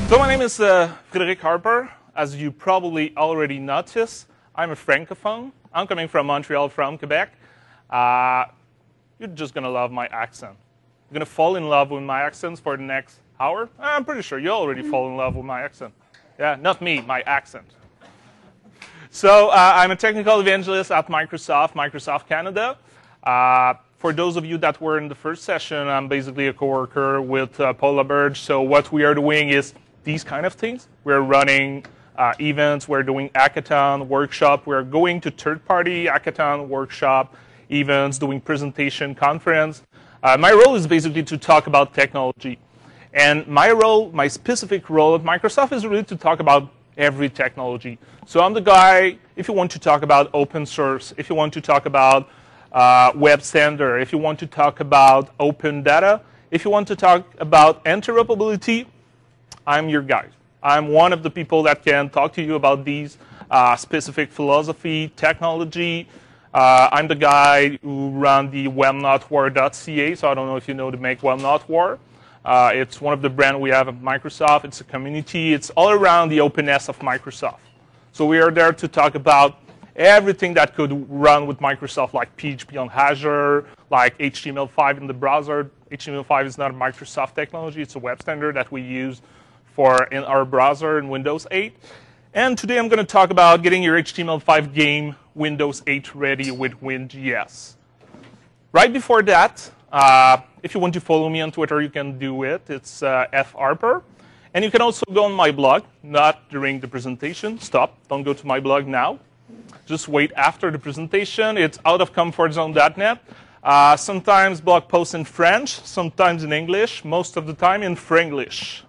So my name is Frédéric Harper. As you probably already noticed, I'm a francophone. I'm coming from Montreal, from Quebec. You're just going to love my accent. You're going to fall in love with my accents for the next hour. I'm pretty sure you already fall in love with my accent. Yeah, not me, my accent. So I'm a technical evangelist at Microsoft Canada. For those of you that were in the first session, I'm basically a coworker with Paul LaBerge. So what we are doing is these kind of things. We're running events. We're doing hackathon, workshop. We're going to third-party hackathon, workshop, events, doing presentation, conference. My role is basically to talk about technology. And my role, my specific role at Microsoft is really to talk about every technology. So I'm the guy, if you want to talk about open source, if you want to talk about web standard, if you want to talk about open data, if you want to talk about interoperability, I'm your guy. I'm one of the people that can talk to you about these specific philosophy, technology. I'm the guy who ran the webnotwar.ca, so I don't know if you know the Make Web Not War. It's one of the brands we have at Microsoft. It's a community. It's all around the openness of Microsoft. So we are there to talk about everything that could run with Microsoft, like PHP on Azure, like HTML5 in the browser. HTML5 is not a Microsoft technology. It's a web standard that we use in our browser in Windows 8. And today I'm going to talk about getting your HTML5 game Windows 8 ready with WinJS. Right before that, if you want to follow me on Twitter, you can do it. It's fharper. And you can also go on my blog, not during the presentation. Stop. Don't go to my blog now. Just wait after the presentation. It's outofcomfortzone.net. Sometimes blog posts in French, sometimes in English, most of the time in Franglish.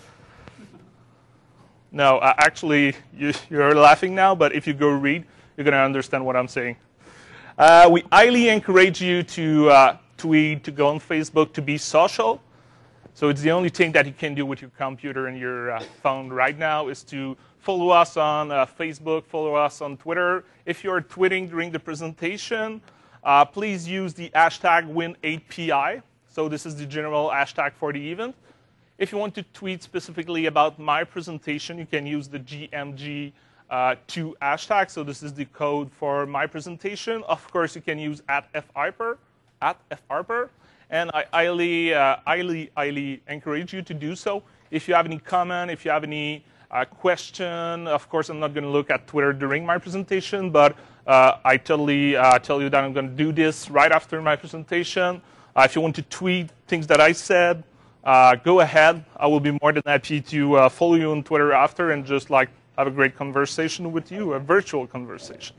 No, actually, you're laughing now, but if you go read, you're going to understand what I'm saying. We highly encourage you to tweet, to go on Facebook, to be social. So it's the only thing that you can do with your computer and your phone right now is to follow us on Facebook, follow us on Twitter. If you're tweeting during the presentation, please use the hashtag Win8PI. So this is the general hashtag for the event. If you want to tweet specifically about my presentation, you can use the GMG2 hashtag. So this is the code for my presentation. Of course, you can use @fharper. And I highly encourage you to do so. If you have any comment, if you have any question, of course, I'm not going to look at Twitter during my presentation, but I totally tell you that I'm going to do this right after my presentation. If you want to tweet things that I said, go ahead. I will be more than happy to follow you on Twitter after and just like have a great conversation with you, a virtual conversation.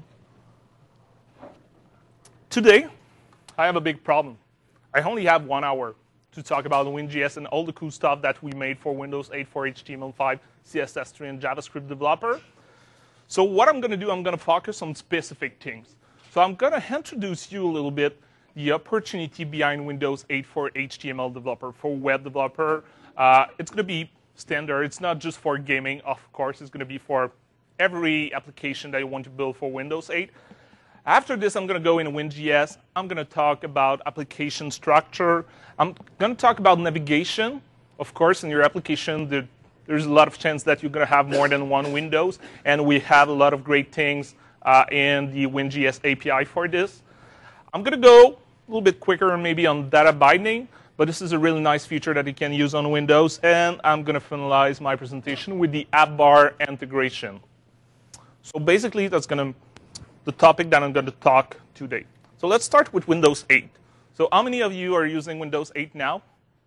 Today, I have a big problem. I only have 1 hour to talk about WinJS and all the cool stuff that we made for Windows 8 for HTML5, CSS3, and JavaScript developer. So what I'm going to do, I'm going to focus on specific things. So I'm going to introduce you a little bit the opportunity behind Windows 8 for HTML developer, for web developer. It's going to be standard. It's not just for gaming, of course. It's going to be for every application that you want to build for Windows 8. After this, I'm going to go into WinJS. I'm going to talk about application structure. I'm going to talk about navigation. Of course, in your application, there's a lot of chance that you're going to have more than one Windows. And we have a lot of great things in the WinJS API for this. I'm going to go a little bit quicker maybe on data binding, but this is a really nice feature that you can use on Windows. And I'm going to finalize my presentation with the app bar integration. So basically, that's going to the topic that I'm going to talk today. So let's start with Windows 8. So how many of you are using Windows 8 now?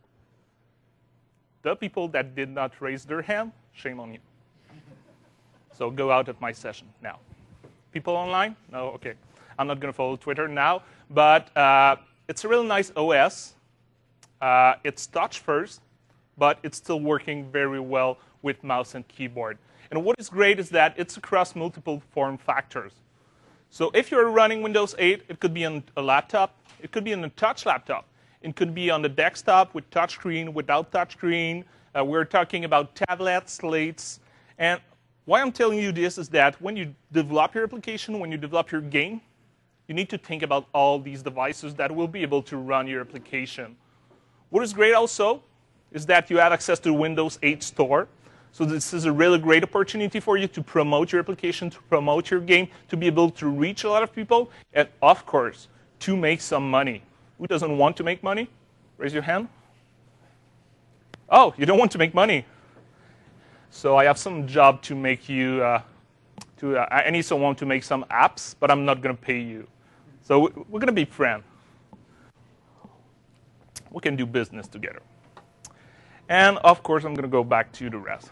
The people that did not raise their hand, shame on you. So go out of my session now. People online? No? OK. I'm not going to follow Twitter now. But it's a really nice OS. It's touch first, but it's still working very well with mouse and keyboard. And what is great is that it's across multiple form factors. So if you're running Windows 8, it could be on a laptop. It could be on a touch laptop. It could be on the desktop with touchscreen, without touchscreen. We're talking about tablets, slates. And why I'm telling you this is that when you develop your application, when you develop your game, you need to think about all these devices that will be able to run your application. What is great also is that you have access to Windows 8 Store. So this is a really great opportunity for you to promote your application, to promote your game, to be able to reach a lot of people, and of course, to make some money. Who doesn't want to make money? Raise your hand. Oh, you don't want to make money. So I have some job to make you, I need someone to make some apps, but I'm not going to pay you. So we're going to be friends. We can do business together. And of course, I'm going to go back to the rest.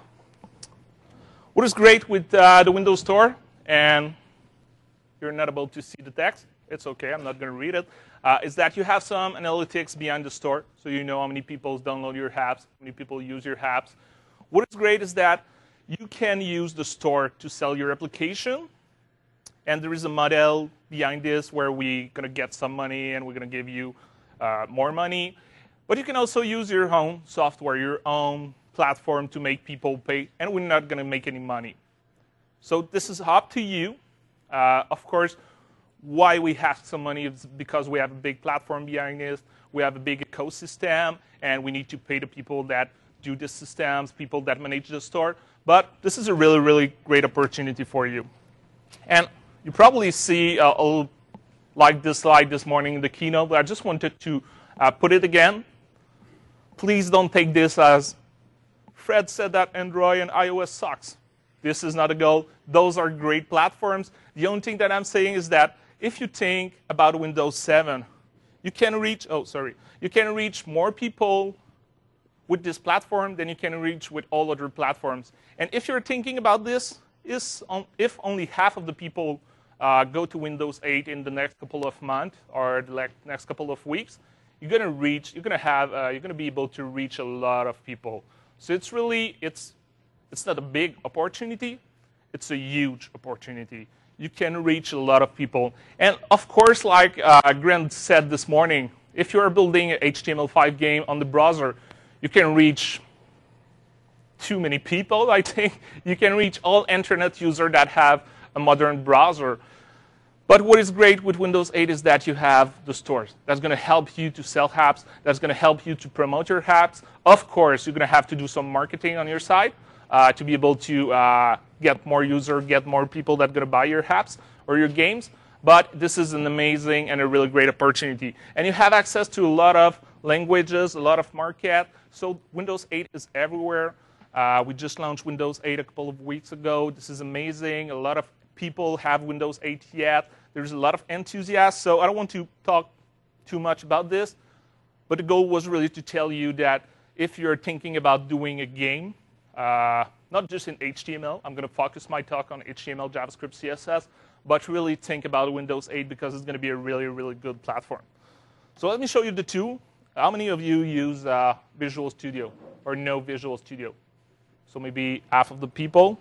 What is great with the Windows Store, and you're not able to see the text, it's OK, I'm not going to read it, is that you have some analytics behind the store. So you know how many people download your apps, how many people use your apps. What is great is that you can use the store to sell your application. And there is a model behind this where we're going to get some money and we're going to give you more money. But you can also use your own software, your own platform to make people pay. And we're not going to make any money. So this is up to you. Of course, why we have some money is because we have a big platform behind this. We have a big ecosystem. And we need to pay the people that do the systems, people that manage the store. But this is a really, really great opportunity for you. And you probably see like this slide this morning in the keynote, but I just wanted to put it again. Please don't take this as Fred said that Android and iOS sucks. This is not a goal. Those are great platforms. The only thing that I'm saying is that if you think about Windows 7, you can reach, you can reach more people with this platform than you can reach with all other platforms. And if you're thinking about this, if only half of the people go to Windows 8 in the next couple of months or the next couple of weeks, you're going to be able to reach a lot of people. So it's really, it's not a big opportunity. It's a huge opportunity. You can reach a lot of people. And of course, like Grant said this morning, if you're building an HTML5 game on the browser, you can reach too many people, I think. You can reach all internet users that have a modern browser. But what is great with Windows 8 is that you have the stores. That's going to help you to sell apps. That's going to help you to promote your apps. Of course, you're going to have to do some marketing on your side to be able to get more users, get more people that are going to buy your apps or your games. But this is an amazing and a really great opportunity. And you have access to a lot of languages, a lot of market. So Windows 8 is everywhere. We just launched Windows 8 a couple of weeks ago. This is amazing. A lot of people have Windows 8 yet. There's a lot of enthusiasts. So I don't want to talk too much about this. But the goal was really to tell you that if you're thinking about doing a game, not just in HTML, I'm going to focus my talk on HTML, JavaScript, CSS, but really think about Windows 8 because it's going to be a really, really good platform. So let me show you the tool. How many of you use Visual Studio or know Visual Studio? So maybe half of the people.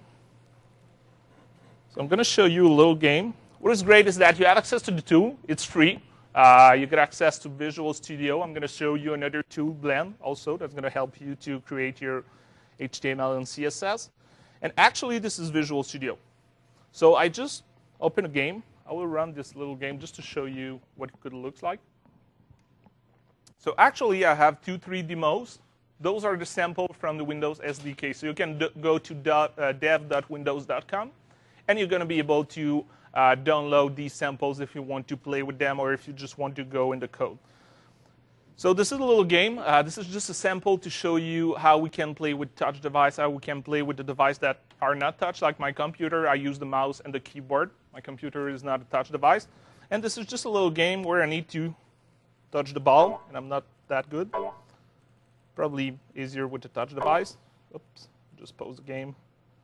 So I'm going to show you a little game. What is great is that you have access to the tool. It's free. You get access to Visual Studio. I'm going to show you another tool, Blend, also, that's going to help you to create your HTML and CSS. And actually, this is Visual Studio. So I just open a game. I will run this little game just to show you what it could look like. So actually, I have 2 3 demos. Those are the samples from the Windows SDK. So you can go to dev.windows.com, and you're going to be able to download these samples if you want to play with them or if you just want to go in the code. So this is a little game. This is just a sample to show you how we can play with touch device, how we can play with the device that are not touch, like my computer. I use the mouse and the keyboard. My computer is not a touch device. And this is just a little game where I need to touch the ball, and I'm not that good. Probably easier with the touch device. Oops, just pause the game.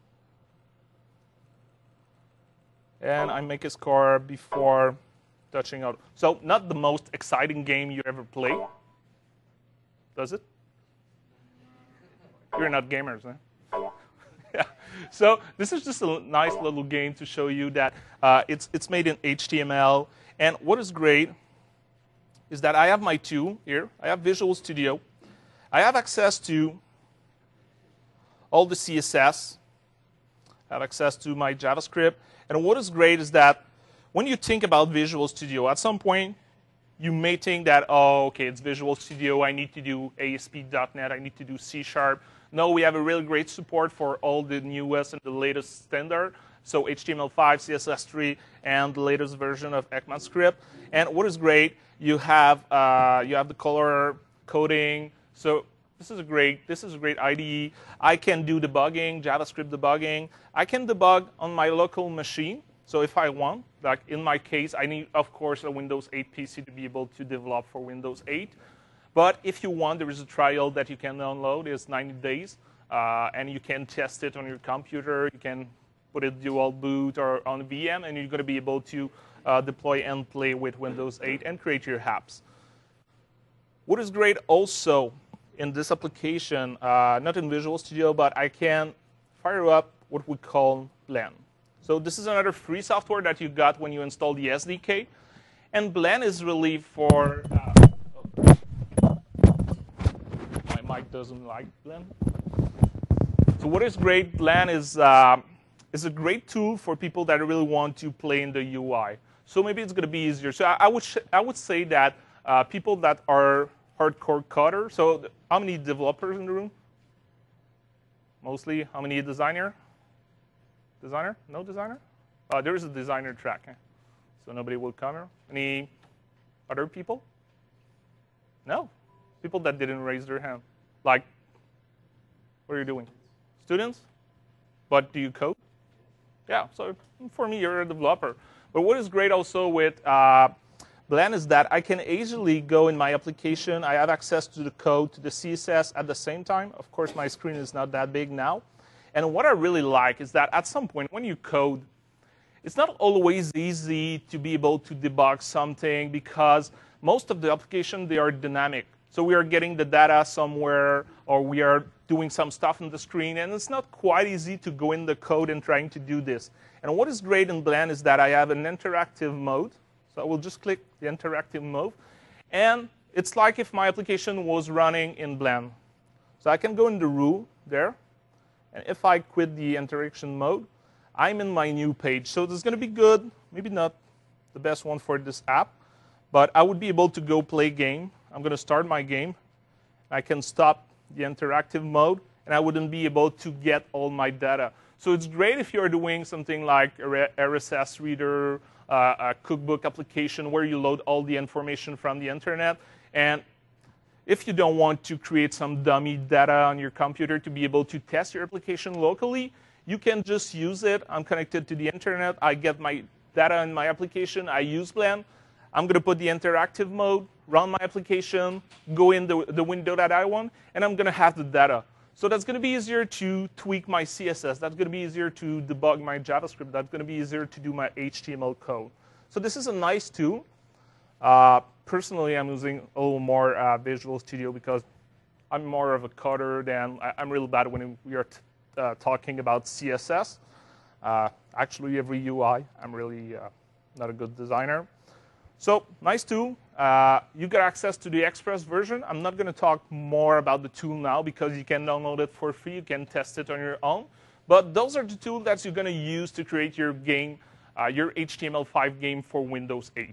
And I make a score before touching out. So not the most exciting game you ever play. Does it? You're not gamers, huh? Yeah. So this is just a nice little game to show you that it's made in HTML. And what is great is that I have my tool here. I have Visual Studio. I have access to all the CSS. I have access to my JavaScript. And what is great is that when you think about Visual Studio, at some point, You may think that, oh, okay, it's Visual Studio. I need to do ASP.NET. I need to do C#. No, we have a really great support for all the newest and the latest standard. So HTML5, CSS3, and the latest version of ECMAScript. And what is great, you have the color coding. So this is a great IDE. I can do debugging, JavaScript debugging. I can debug on my local machine. So if I want, like in my case, I need, of course, a Windows 8 PC to be able to develop for Windows 8. But if you want, there is a trial that you can download. It's 90 days. And you can test it on your computer. You can put it dual boot or on VM, and you're going to be able to deploy and play with Windows 8 and create your apps. What is great also in this application, not in Visual Studio, but I can fire up what we call Blend. So this is another free software that you got when you install the SDK. And Blend is really for... my mic doesn't like Blend. So what is great, Blend is a great tool for people that really want to play in the UI. So maybe it's going to be easier. So I would say that people that are hardcore coders, so how many developers in the room? Mostly. How many designer? Designer? No designer? There is a designer track. So nobody will come here. Any other people? No. People that didn't raise their hand. Like, what are you doing? Students? But do you code? Yeah, so for me, you're a developer. But what is great also with Blend is that I can easily go in my application. I have access to the code, to the CSS at the same time. Of course, my screen is not that big now. And what I really like is that at some point when you code, it's not always easy to be able to debug something because most of the applications, they are dynamic. So we are getting the data somewhere, or we are doing some stuff on the screen, and it's not quite easy to go in the code and trying to do this. And what is great in Blend is that I have an interactive mode. So I will just click the interactive mode. And it's like if my application was running in Blend. So I can go in the rule there. And if I quit the interaction mode, I'm in my new page. So this is going to be good. Maybe not the best one for this app. But I would be able to go play game. I'm going to start my game. I can stop the interactive mode. And I wouldn't be able to get all my data. So it's great if you're doing something like RSS reader, a cookbook application where you load all the information from the internet. And if you don't want to create some dummy data on your computer to be able to test your application locally, you can just use it. I'm connected to the internet. I get my data in my application. I use Blend. I'm going to put the interactive mode, run my application, go in the window that I want, and I'm going to have the data. So that's going to be easier to tweak my CSS. That's going to be easier to debug my JavaScript. That's going to be easier to do my HTML code. So this is a nice tool. Personally, I'm using a little more Visual Studio because I'm more of a coder than I'm really bad when we are talking about CSS. Actually, every UI, I'm really not a good designer. So nice tool. You get access to the Express version. I'm not going to talk more about the tool now because you can download it for free. You can test it on your own. But those are the tools that you're going to use to create your game, your HTML5 game for Windows 8.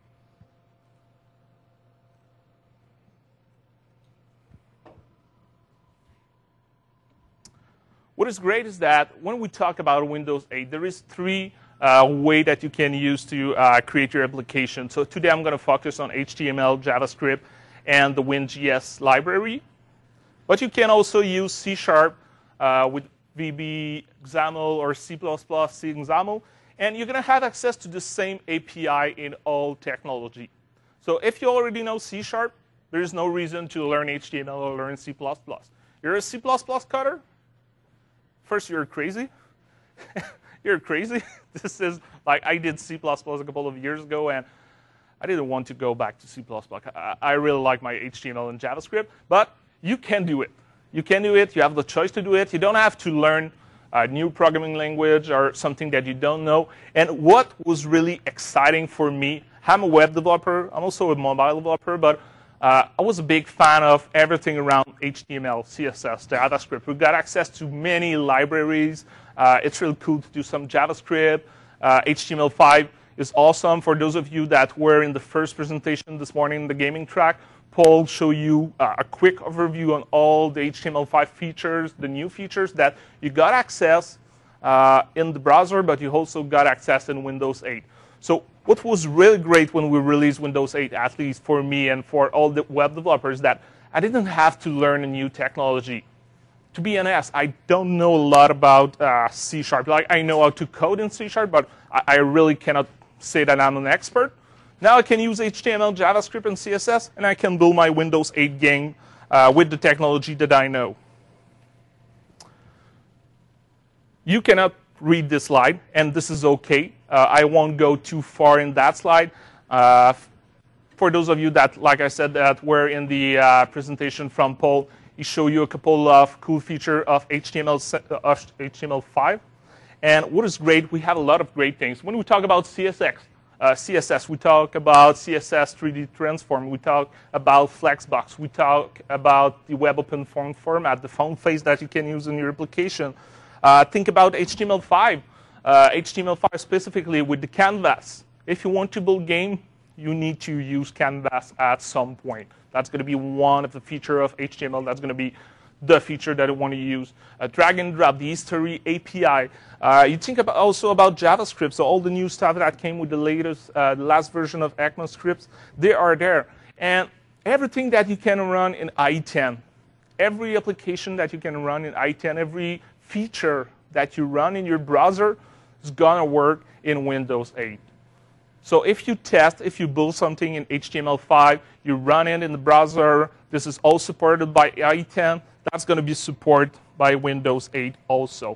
What is great is that when we talk about Windows 8, there is three ways that you can use to create your application. So today I'm going to focus on HTML, JavaScript, and the WinJS library. But you can also use C# with VB XAML or C++ C XAML. And you're going to have access to the same API in all technology. So if you already know C#, there is no reason to learn HTML or learn C++. You're a C++ coder? First, you're crazy. You're crazy. This is like I did C++ a couple of years ago, and I didn't want to go back to C++. I really like my HTML and JavaScript, but you can do it. You can do it. You have the choice to do it. You don't have to learn a new programming language or something that you don't know. And what was really exciting for me, I'm a web developer. I'm also a mobile developer, but I was a big fan of everything around HTML, CSS, JavaScript. We got access to many libraries. It's really cool to do some JavaScript, HTML5. is awesome. For those of you that were in the first presentation this morning in the gaming track, Paul showed you a quick overview on all the HTML5 features, the new features that you got access in the browser, but you also got access in Windows 8. So what was really great when we released Windows 8, at least for me and for all the web developers, that I didn't have to learn a new technology. To be honest, I don't know a lot about C#. Like, I know how to code in C#, but I really cannot say that I'm an expert. Now I can use HTML, JavaScript, and CSS, and I can build my Windows 8 game with the technology that I know. You cannot read this slide, and this is OK. I won't go too far in that slide. For those of you that, like I said, that were in the presentation from Paul, he showed you a couple of cool features of HTML5. And what is great, we have a lot of great things. When we talk about CSS, we talk about CSS 3D Transform. We talk about Flexbox. We talk about the Web Open Font format, the font face that you can use in your application. Think about HTML5. HTML5 specifically with the canvas. If you want to build game, you need to use canvas at some point. That's going to be one of the features of HTML. That's going to be the feature that I want to use. Drag and drop, the history API. You think also about JavaScript. So all the new stuff that came with the last version of ECMAScript, they are there. And everything that you can run in IE10, every application that you can run in IE10, every feature that you run in your browser is going to work in Windows 8. So if you test, if you build something in HTML5, you run it in the browser, this is all supported by IE10, that's going to be supported by Windows 8 also.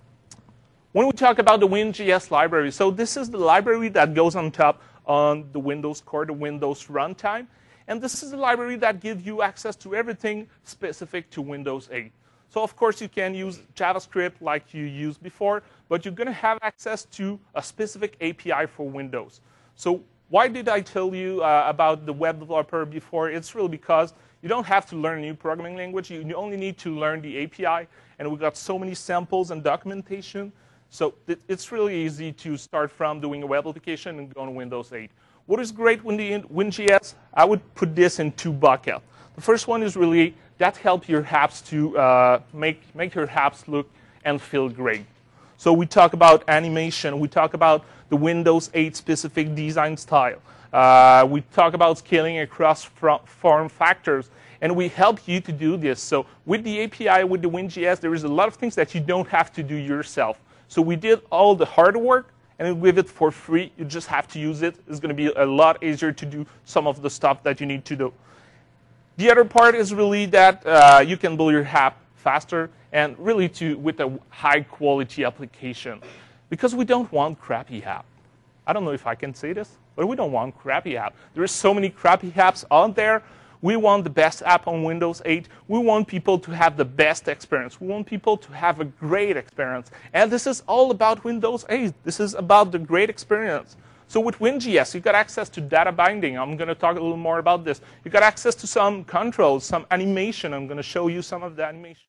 When we talk about the WinJS library, so this is the library that goes on top on the Windows core, the Windows runtime. And this is the library that gives you access to everything specific to Windows 8. So of course, you can use JavaScript like you used before, but you're going to have access to a specific API for Windows. So why did I tell you about the web developer before? It's really because you don't have to learn a new programming language. You only need to learn the API. And we've got so many samples and documentation. So it's really easy to start from doing a web application and go on Windows 8. What is great with the WinJS? I would put this in two buckets. The first one is really that helps your apps to make your apps look and feel great. So we talk about animation. We talk about the Windows 8 specific design style. We talk about scaling across form factors. And we help you to do this. So with the API, with the WinJS, there is a lot of things that you don't have to do yourself. So we did all the hard work, and we give it for free. You just have to use it. It's going to be a lot easier to do some of the stuff that you need to do. The other part is really that you can build your app faster and really with a high-quality application. Because we don't want crappy app. I don't know if I can say this, but we don't want crappy app. There are so many crappy apps out there. We want the best app on Windows 8. We want people to have the best experience. We want people to have a great experience. And this is all about Windows 8. This is about the great experience. So with WinJS, you got access to data binding. I'm going to talk a little more about this. You got access to some controls, some animation. I'm going to show you some of the animation.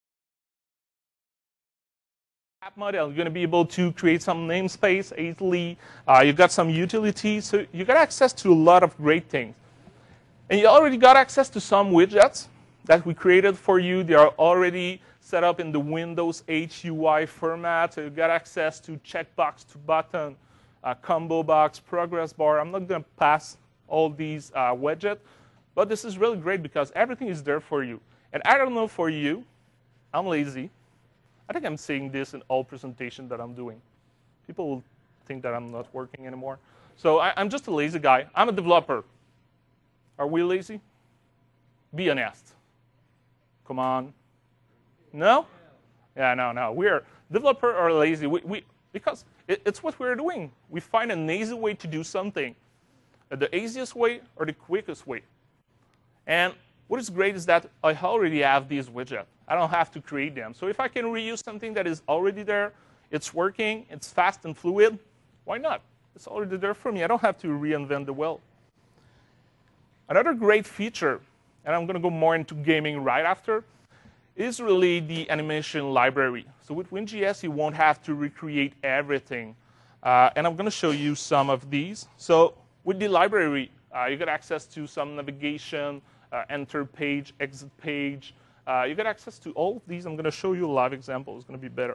App model, you're going to be able to create some namespace easily. You've got some utilities. So you got access to a lot of great things. And you already got access to some widgets that we created for you. They are already set up in the Windows 8 UI format. So you got access to checkbox, to button, combo box, progress bar. I'm not going to pass all these widgets. But this is really great because everything is there for you. And I don't know for you, I'm lazy. I think I'm saying this in all presentations that I'm doing. People will think that I'm not working anymore. So I'm just a lazy guy. I'm a developer. Are we lazy? Be honest. Come on. No? Yeah, no. We're developer or lazy. Because it's what we're doing. We find an easy way to do something. The easiest way or the quickest way. And what is great is that I already have these widgets. I don't have to create them. So if I can reuse something that is already there, it's working, it's fast and fluid, why not? It's already there for me. I don't have to reinvent the wheel. Another great feature, and I'm going to go more into gaming right after, is really the animation library. So with WinJS, you won't have to recreate everything. And I'm going to show you some of these. So with the library, you get access to some navigation, enter page, exit page. You get access to all of these. I'm going to show you a live example. It's going to be better.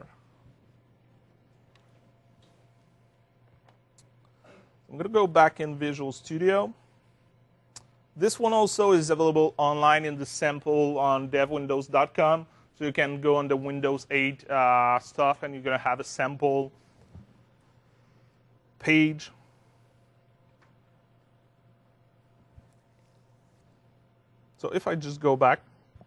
I'm going to go back in Visual Studio. This one also is available online in the sample on devwindows.com. So you can go on the Windows 8 stuff, and you're going to have a sample page. So if I just go back,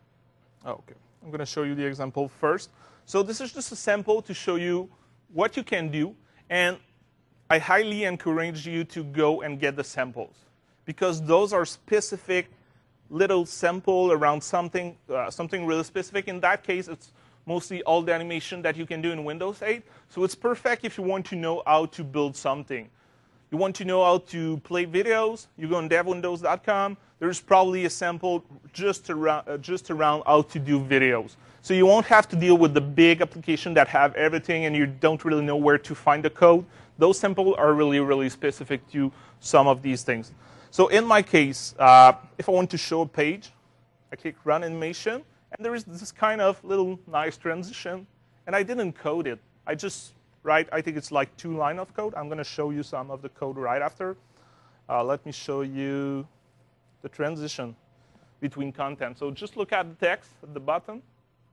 okay, I'm going to show you the example first. So this is just a sample to show you what you can do. And I highly encourage you to go and get the samples, because those are specific little sample around something really specific. In that case, it's mostly all the animation that you can do in Windows 8. So it's perfect if you want to know how to build something. You want to know how to play videos, you go on devwindows.com. There's probably a sample just around how to do videos. So you won't have to deal with the big application that have everything and you don't really know where to find the code. Those samples are really, really specific to some of these things. So in my case, if I want to show a page, I click Run Animation, and there is this kind of little nice transition, and I didn't code it. I just write, I think it's like 2 lines of code. I'm going to show you some of the code right after. Let me show you the transition between content. So just look at the text at the bottom.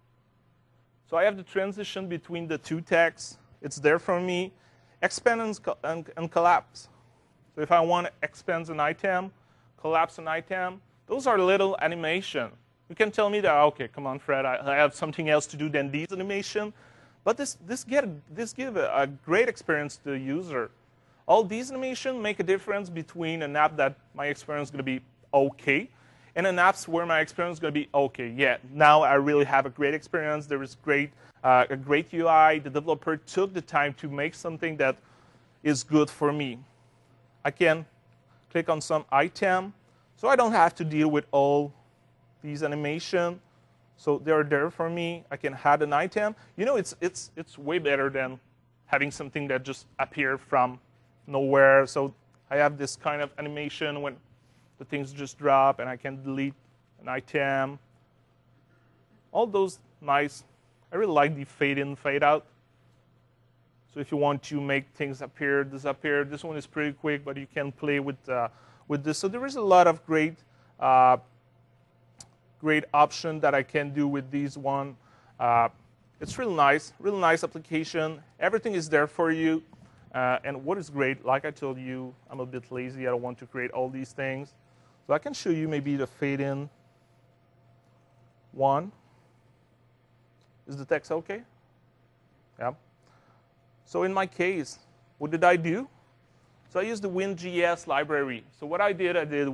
So I have the transition between the 2 texts. It's there for me. Expand and collapse. So if I want to expand an item, collapse an item, those are little animation. You can tell me that, okay, come on, Fred, I have something else to do than these animation. But this give a great experience to the user. All these animation make a difference between an app that my experience is going to be okay and an app where my experience is going to be okay. Yeah, now I really have a great experience. There is a great UI. The developer took the time to make something that is good for me. I can click on some item, so I don't have to deal with all these animation. So they're there for me. I can add an item. You know, it's way better than having something that just appear from nowhere. So I have this kind of animation when the things just drop, and I can delete an item. All those nice. I really like the fade in, fade out. So if you want to make things appear, disappear, this one is pretty quick, but you can play with this. So there is a lot of great option that I can do with these one. It's really nice application. Everything is there for you. And what is great, like I told you, I'm a bit lazy. I don't want to create all these things. So I can show you maybe the fade in one. Is the text okay? Yeah. So in my case, what did I do? So I used the WinGS library. So what I did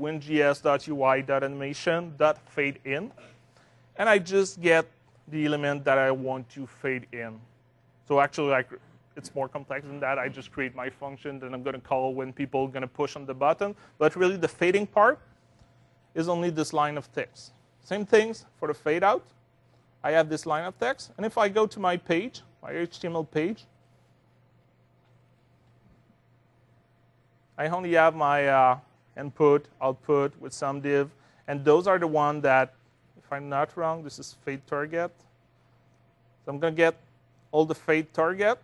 WinGS.UI.animation.fadeIn. And I just get the element that I want to fade in. So actually, it's more complex than that. I just create my function that I'm going to call when people are going to push on the button. But really, the fading part is only this line of text. Same things for the fade out. I have this line of text. And if I go to my page, my HTML page, I only have my input, output with some div. And those are the one that, if I'm not wrong, this is fade target. So I'm going to get all the fade target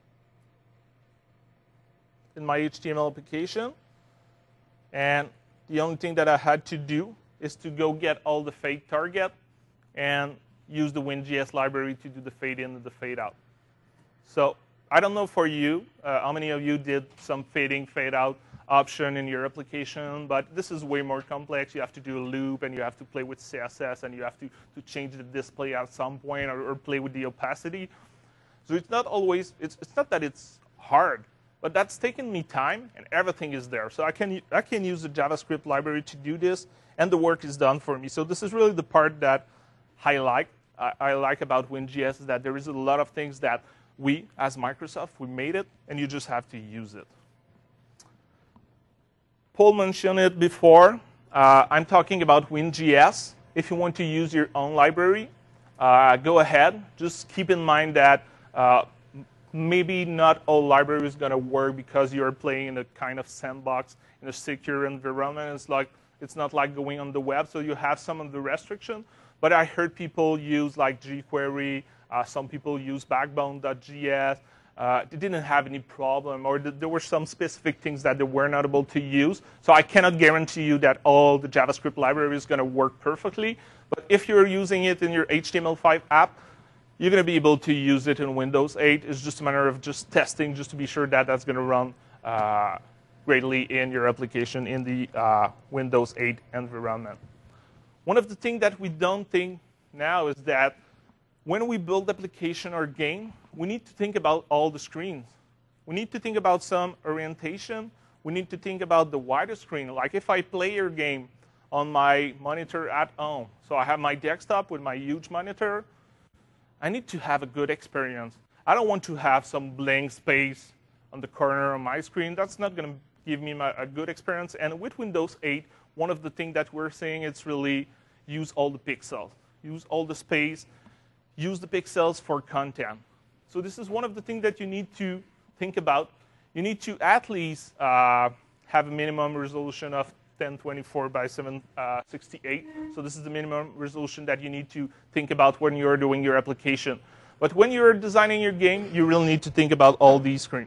in my HTML application. And the only thing that I had to do is to go get all the fade target and use the WinGS library to do the fade in and the fade out. So I don't know for you, how many of you did some fading, fade out option in your application, but this is way more complex. You have to do a loop, and you have to play with CSS, and you have to change the display at some point, or play with the opacity. So it's not always, it's not that it's hard, but that's taken me time, and everything is there. So I can use the JavaScript library to do this, and the work is done for me. So this is really the part that I like about WinGS, is that there is a lot of things that we, as Microsoft, we made it, and you just have to use it. Paul mentioned it before. I'm talking about WinGS. If you want to use your own library, go ahead. Just keep in mind that maybe not all libraries going to work because you're playing in a kind of sandbox in a secure environment. It's not like going on the web, so you have some of the restriction. But I heard people use like jQuery. Some people use Backbone.js. They didn't have any problem, or there were some specific things that they were not able to use. So I cannot guarantee you that all the JavaScript library is going to work perfectly. But if you're using it in your HTML5 app, you're going to be able to use it in Windows 8. It's just a matter of just testing, just to be sure that that's going to run greatly in your application in the Windows 8 environment. One of the things that we don't think now is that when we build application or game, we need to think about all the screens. We need to think about some orientation. We need to think about the wider screen. Like if I play your game on my monitor at home, so I have my desktop with my huge monitor, I need to have a good experience. I don't want to have some blank space on the corner of my screen. That's not going to give me a good experience. And with Windows 8, one of the things that we're saying is really use all the pixels. Use all the space. Use the pixels for content. So this is one of the things that you need to think about. You need to at least have a minimum resolution of 1024 by 768. So this is the minimum resolution that you need to think about when you're doing your application. But when you're designing your game, you really need to think about all these screens.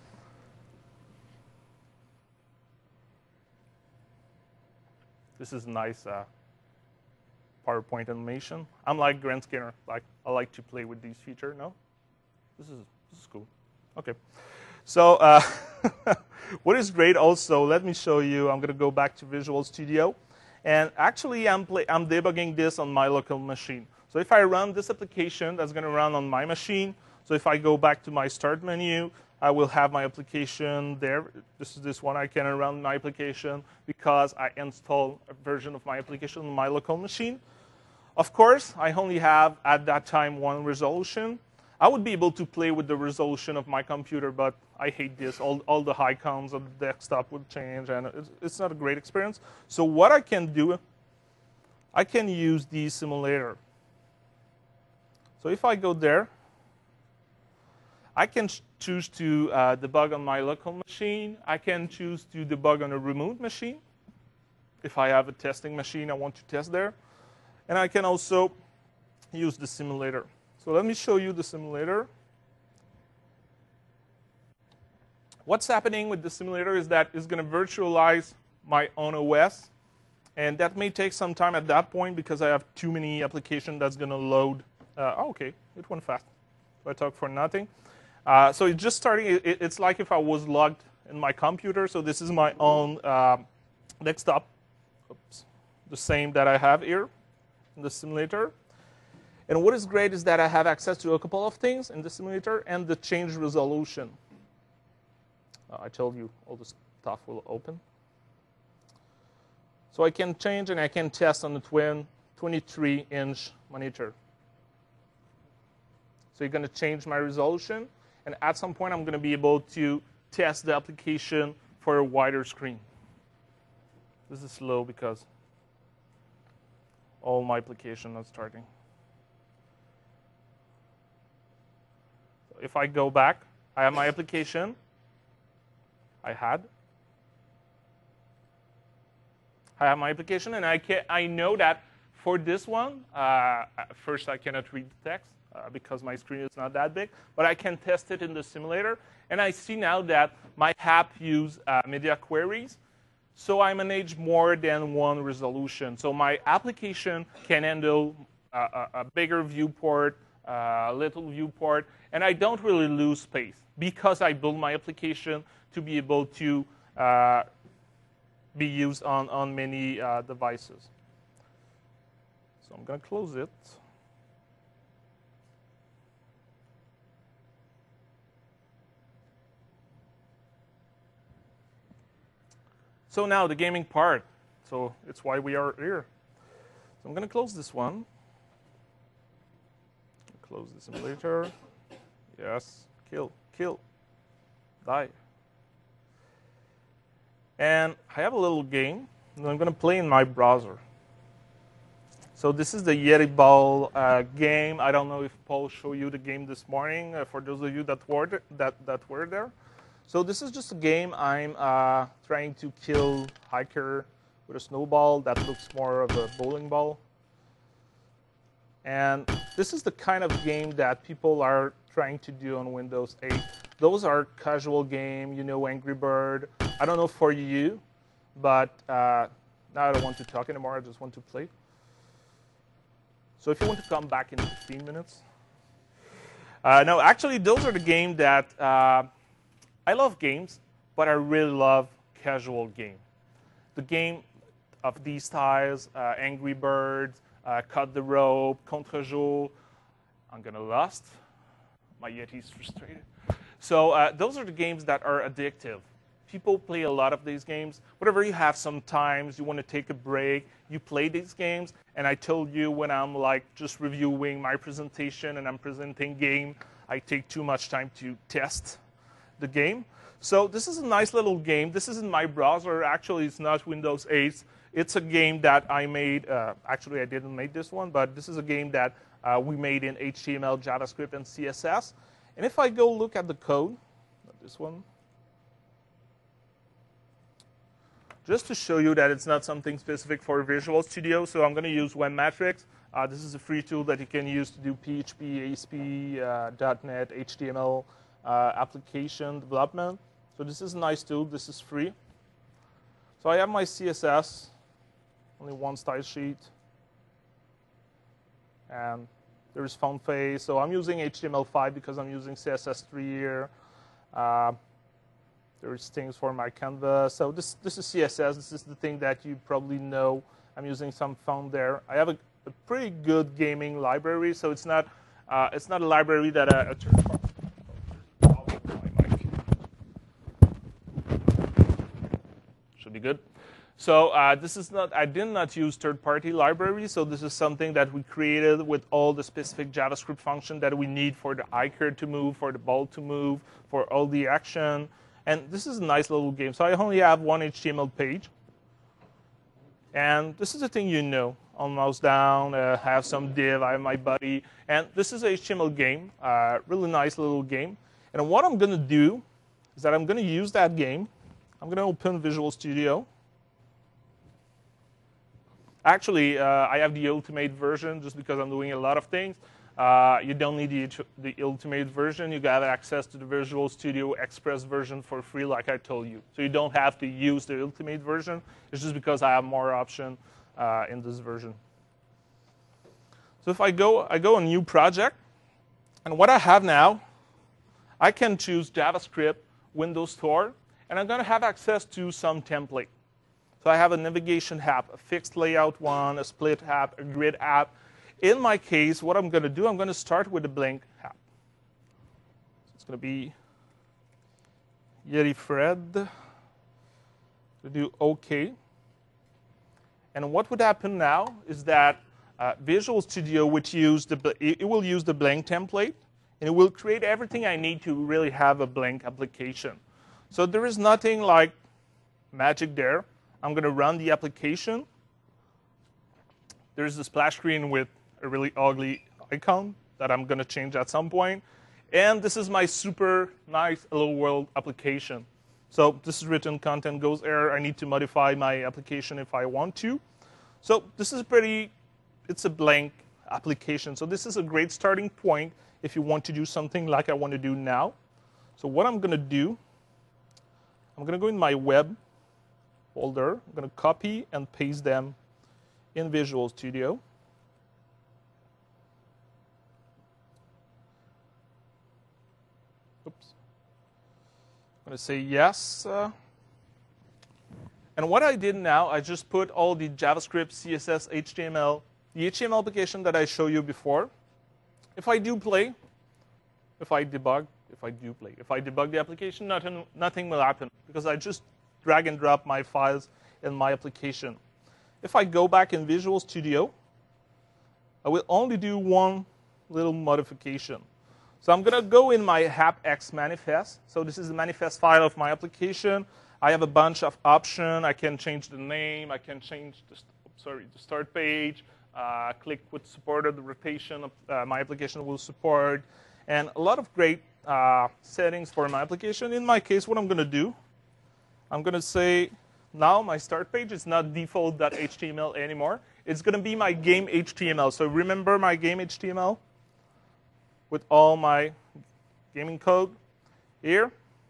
This is a nice PowerPoint animation. I'm like Grant Skinner. Like I like to play with these features. No, this is cool. Okay, so what is great also? Let me show you. I'm going to go back to Visual Studio, and actually I'm debugging this on my local machine. So if I run this application, that's going to run on my machine. So if I go back to my Start menu, I will have my application there. This is this one. I can run my application because I installed a version of my application on my local machine. Of course, I only have, at that time, one resolution. I would be able to play with the resolution of my computer, but I hate this. All the icons of the desktop would change, and it's not a great experience. So what I can do, I can use the simulator. So if I go there, I can choose to debug on my local machine. I can choose to debug on a remote machine. If I have a testing machine, I want to test there. And I can also use the simulator. So let me show you the simulator. What's happening with the simulator is that it's going to virtualize my own OS. And that may take some time at that point because I have too many applications that's going to load. OK, it went fast. So I talk for nothing. So it's just starting. It's like if I was logged in my computer. So this is my own desktop. Oops. The same that I have here in the simulator. And what is great is that I have access to a couple of things in the simulator and the change resolution. I told you all this stuff will open. So I can change and I can test on the 23-inch monitor. So you're going to change my resolution. And at some point, I'm going to be able to test the application for a wider screen. This is slow because all my applications are starting. So if I go back, I have my application. I have my application, and I know that for this one, first I cannot read the text because my screen is not that big, but I can test it in the simulator. And I see now that my app uses media queries. So I manage more than one resolution. So my application can handle a bigger viewport, a little viewport, and I don't really lose space because I build my application to be able to be used on many devices. So I'm going to close it. So now the gaming part. So it's why we are here. So I'm going to close this one. Close the simulator. Yes. Kill. Die. And I have a little game that I'm going to play in my browser. So this is the Yeti Ball game. I don't know if Paul showed you the game this morning, for those of you that were there. So this is just a game. I'm trying to kill hiker with a snowball that looks more of a bowling ball. And this is the kind of game that people are trying to do on Windows 8. Those are casual game, you know, Angry Bird. I don't know for you, but now I don't want to talk anymore. I just want to play. So if you want to come back in 15 minutes. No, actually, those are the games that I love games, but I really love casual game. The game of these styles, Angry Birds, Cut the Rope, Contre-Jour. I'm going to lost. My Yeti's frustrated. So those are the games that are addictive. People play a lot of these games. Whatever you have sometimes, you want to take a break, you play these games. And I told you when I'm like just reviewing my presentation and I'm presenting game, I take too much time to test the game. So this is a nice little game. This is in my browser. Actually, it's not Windows 8. It's a game that I made. Actually, I didn't make this one, but this is a game that we made in HTML, JavaScript, and CSS. And if I go look at the code, not this one, just to show you that it's not something specific for Visual Studio, so I'm going to use Webmatrix. This is a free tool that you can use to do PHP, ASP, .NET, HTML application development. So this is a nice tool. This is free. So I have my CSS, only one style sheet. And there's font face. So I'm using HTML5 because I'm using CSS3 here. There's things for my canvas. So this is CSS. This is the thing that you probably know. I'm using some font there. I have a pretty good gaming library. So it's not a library that should be good. So this is not. I did not use third-party libraries. So this is something that we created with all the specific JavaScript function that we need for the hiker to move, for the ball to move, for all the action. And this is a nice little game. So I only have one HTML page. And this is the thing you know. On mouse down, have some div, I have my body. And this is an HTML game, really nice little game. And what I'm going to do is that I'm going to use that game. I'm going to open Visual Studio. Actually, I have the Ultimate version just because I'm doing a lot of things. You don't need the Ultimate version. You got access to the Visual Studio Express version for free, like I told you. So you don't have to use the Ultimate version. It's just because I have more options in this version. So if I go a new project, and what I have now, I can choose JavaScript, Windows Store, and I'm going to have access to some template. So I have a navigation app, a fixed layout one, a split app, a grid app. In my case, what I'm going to do, I'm going to start with a blank app. So it's going to be Yeti Fred. Do OK. And what would happen now is that Visual Studio will use the blank template, and it will create everything I need to really have a blank application. So there is nothing like magic there. I'm going to run the application. There's a splash screen with a really ugly icon that I'm going to change at some point. And this is my super nice Hello World application. So this is written content goes error. I need to modify my application if I want to. So this is it's a blank application. So this is a great starting point if you want to do something like I want to do now. So what I'm going to do, I'm going to go in my web folder. I'm going to copy and paste them in Visual Studio. Oops. I'm going to say yes. And what I did now, I just put all the JavaScript, CSS, HTML, the HTML application that I showed you before. If I do play, if I debug the application, nothing will happen because I just drag and drop my files in my application. If I go back in Visual Studio, I will only do one little modification. So I'm going to go in my AppX manifest. So this is the manifest file of my application. I have a bunch of options. I can change the name. I can change the start page, click with supported rotation, my application will support, and a lot of great settings for my application. In my case, what I'm going to do, I'm going to say now my start page is not default.html anymore. It's going to be my game HTML. So remember my game HTML with all my gaming code here.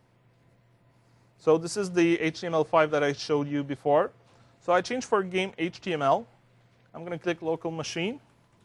So this is the HTML5 that I showed you before. So I changed for game HTML. I'm going to click local machine.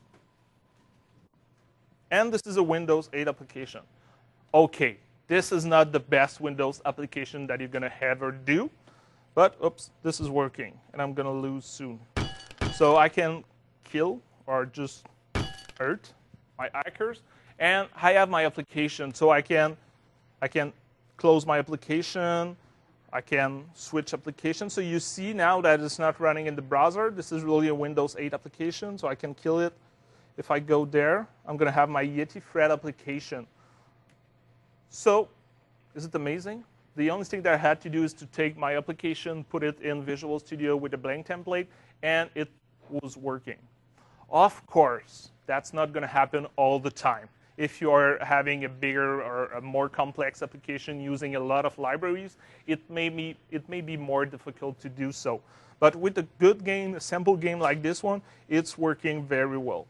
And this is a Windows 8 application. OK, this is not the best Windows application that you're going to ever do. But, oops, this is working. And I'm going to lose soon. So I can kill or just hurt my hackers. And I have my application. So I can close my application. I can switch applications. So you see now that it's not running in the browser. This is really a Windows 8 application. So I can kill it. If I go there, I'm going to have my Yeti Thread application. So is it amazing? The only thing that I had to do is to take my application, put it in Visual Studio with a blank template, and it was working. Of course, that's not going to happen all the time. If you are having a bigger or a more complex application using a lot of libraries, it may be more difficult to do so. But with a good game, a simple game like this one, it's working very well.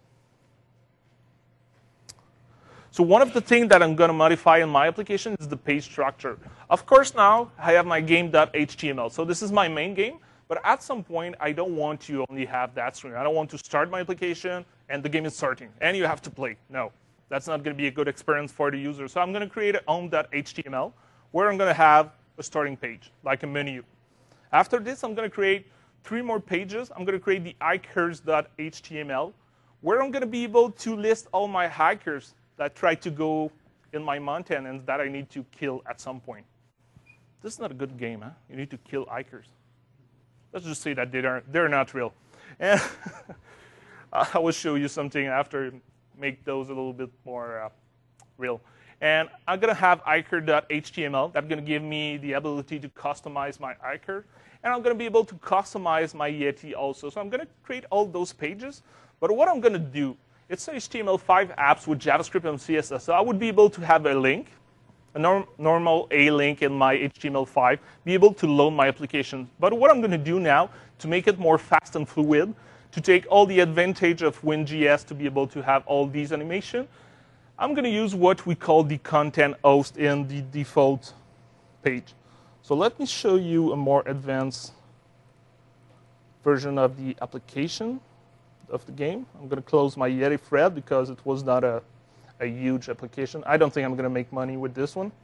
So one of the things that I'm going to modify in my application is the page structure. Of course, now I have my game.html. So this is my main game. But at some point, I don't want to only have that screen. I don't want to start my application, and the game is starting, and you have to play. No, that's not going to be a good experience for the user. So I'm going to create a home.html, where I'm going to have a starting page, like a menu. After this, I'm going to create 3 more pages. I'm going to create the hackers.html, where I'm going to be able to list all my hackers that try to go in my mountain and that I need to kill at some point. This is not a good game, huh? You need to kill hackers. Let's just say that they're not real. And I will show you something after, make those a little bit more real. And I'm going to have hiker.html. That's going to give me the ability to customize my hiker. And I'm going to be able to customize my Yeti also. So I'm going to create all those pages. But what I'm going to do, it's HTML5 apps with JavaScript and CSS. So I would be able to have a link, a normal A link in my HTML5, be able to load my application. But what I'm going to do now to make it more fast and fluid, to take all the advantage of WinJS to be able to have all these animation, I'm going to use what we call the content host in the default page. So let me show you a more advanced version of the application of the game. I'm going to close my Yeti Thread because it was not a huge application. I don't think I'm going to make money with this one.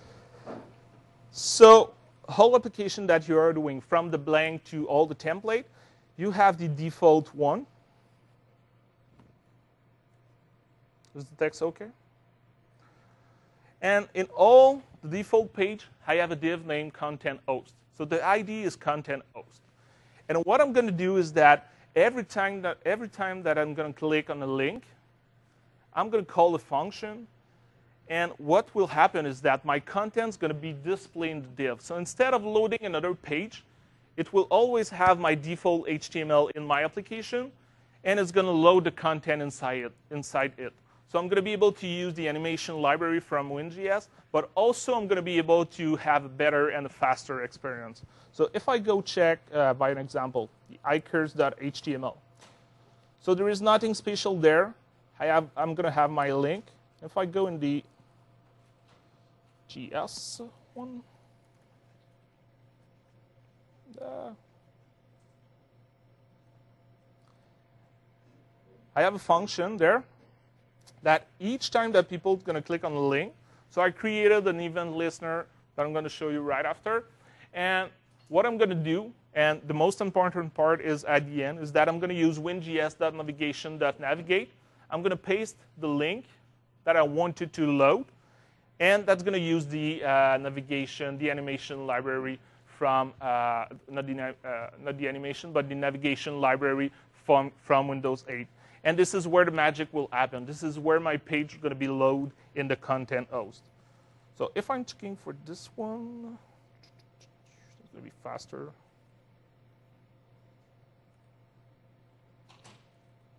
So whole application that you are doing from the blank to all the template, you have the default one. Is the text OK? And in all the default page, I have a div named content host. So the ID is content host. And what I'm going to do is that every time that I'm going to click on a link, I'm going to call a function. And what will happen is that my content is going to be displayed in the div. So instead of loading another page, it will always have my default HTML in my application. And it's going to load the content inside it. So I'm going to be able to use the animation library from WinJS. But also, I'm going to be able to have a better and a faster experience. So if I go check, by an example, the hikers.html. So there is nothing special there. I'm going to have my link. If I go in the GS one, I have a function there that each time that people are going to click on the link, so I created an event listener that I'm going to show you right after. And what I'm going to do, and the most important part is at the end, is that I'm going to use winjs.navigation.navigate. I'm going to paste the link that I wanted to load. And that's going to use the navigation, the animation library from, not the animation, but the navigation library from Windows 8. And this is where the magic will happen. This is where my page is going to be loaded in the content host. So if I'm checking for this one, it's going to be faster.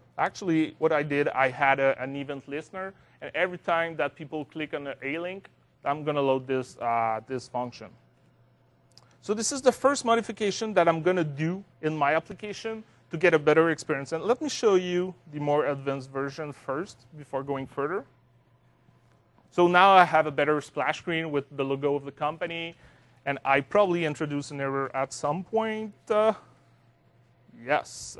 Actually, what I did, I had an event listener, and every time that people click on a link, I'm going to load this, this function. So this is the first modification that I'm going to do in my application to get a better experience. And let me show you the more advanced version first before going further. So now I have a better splash screen with the logo of the company. And I probably introduced an error at some point. Yes.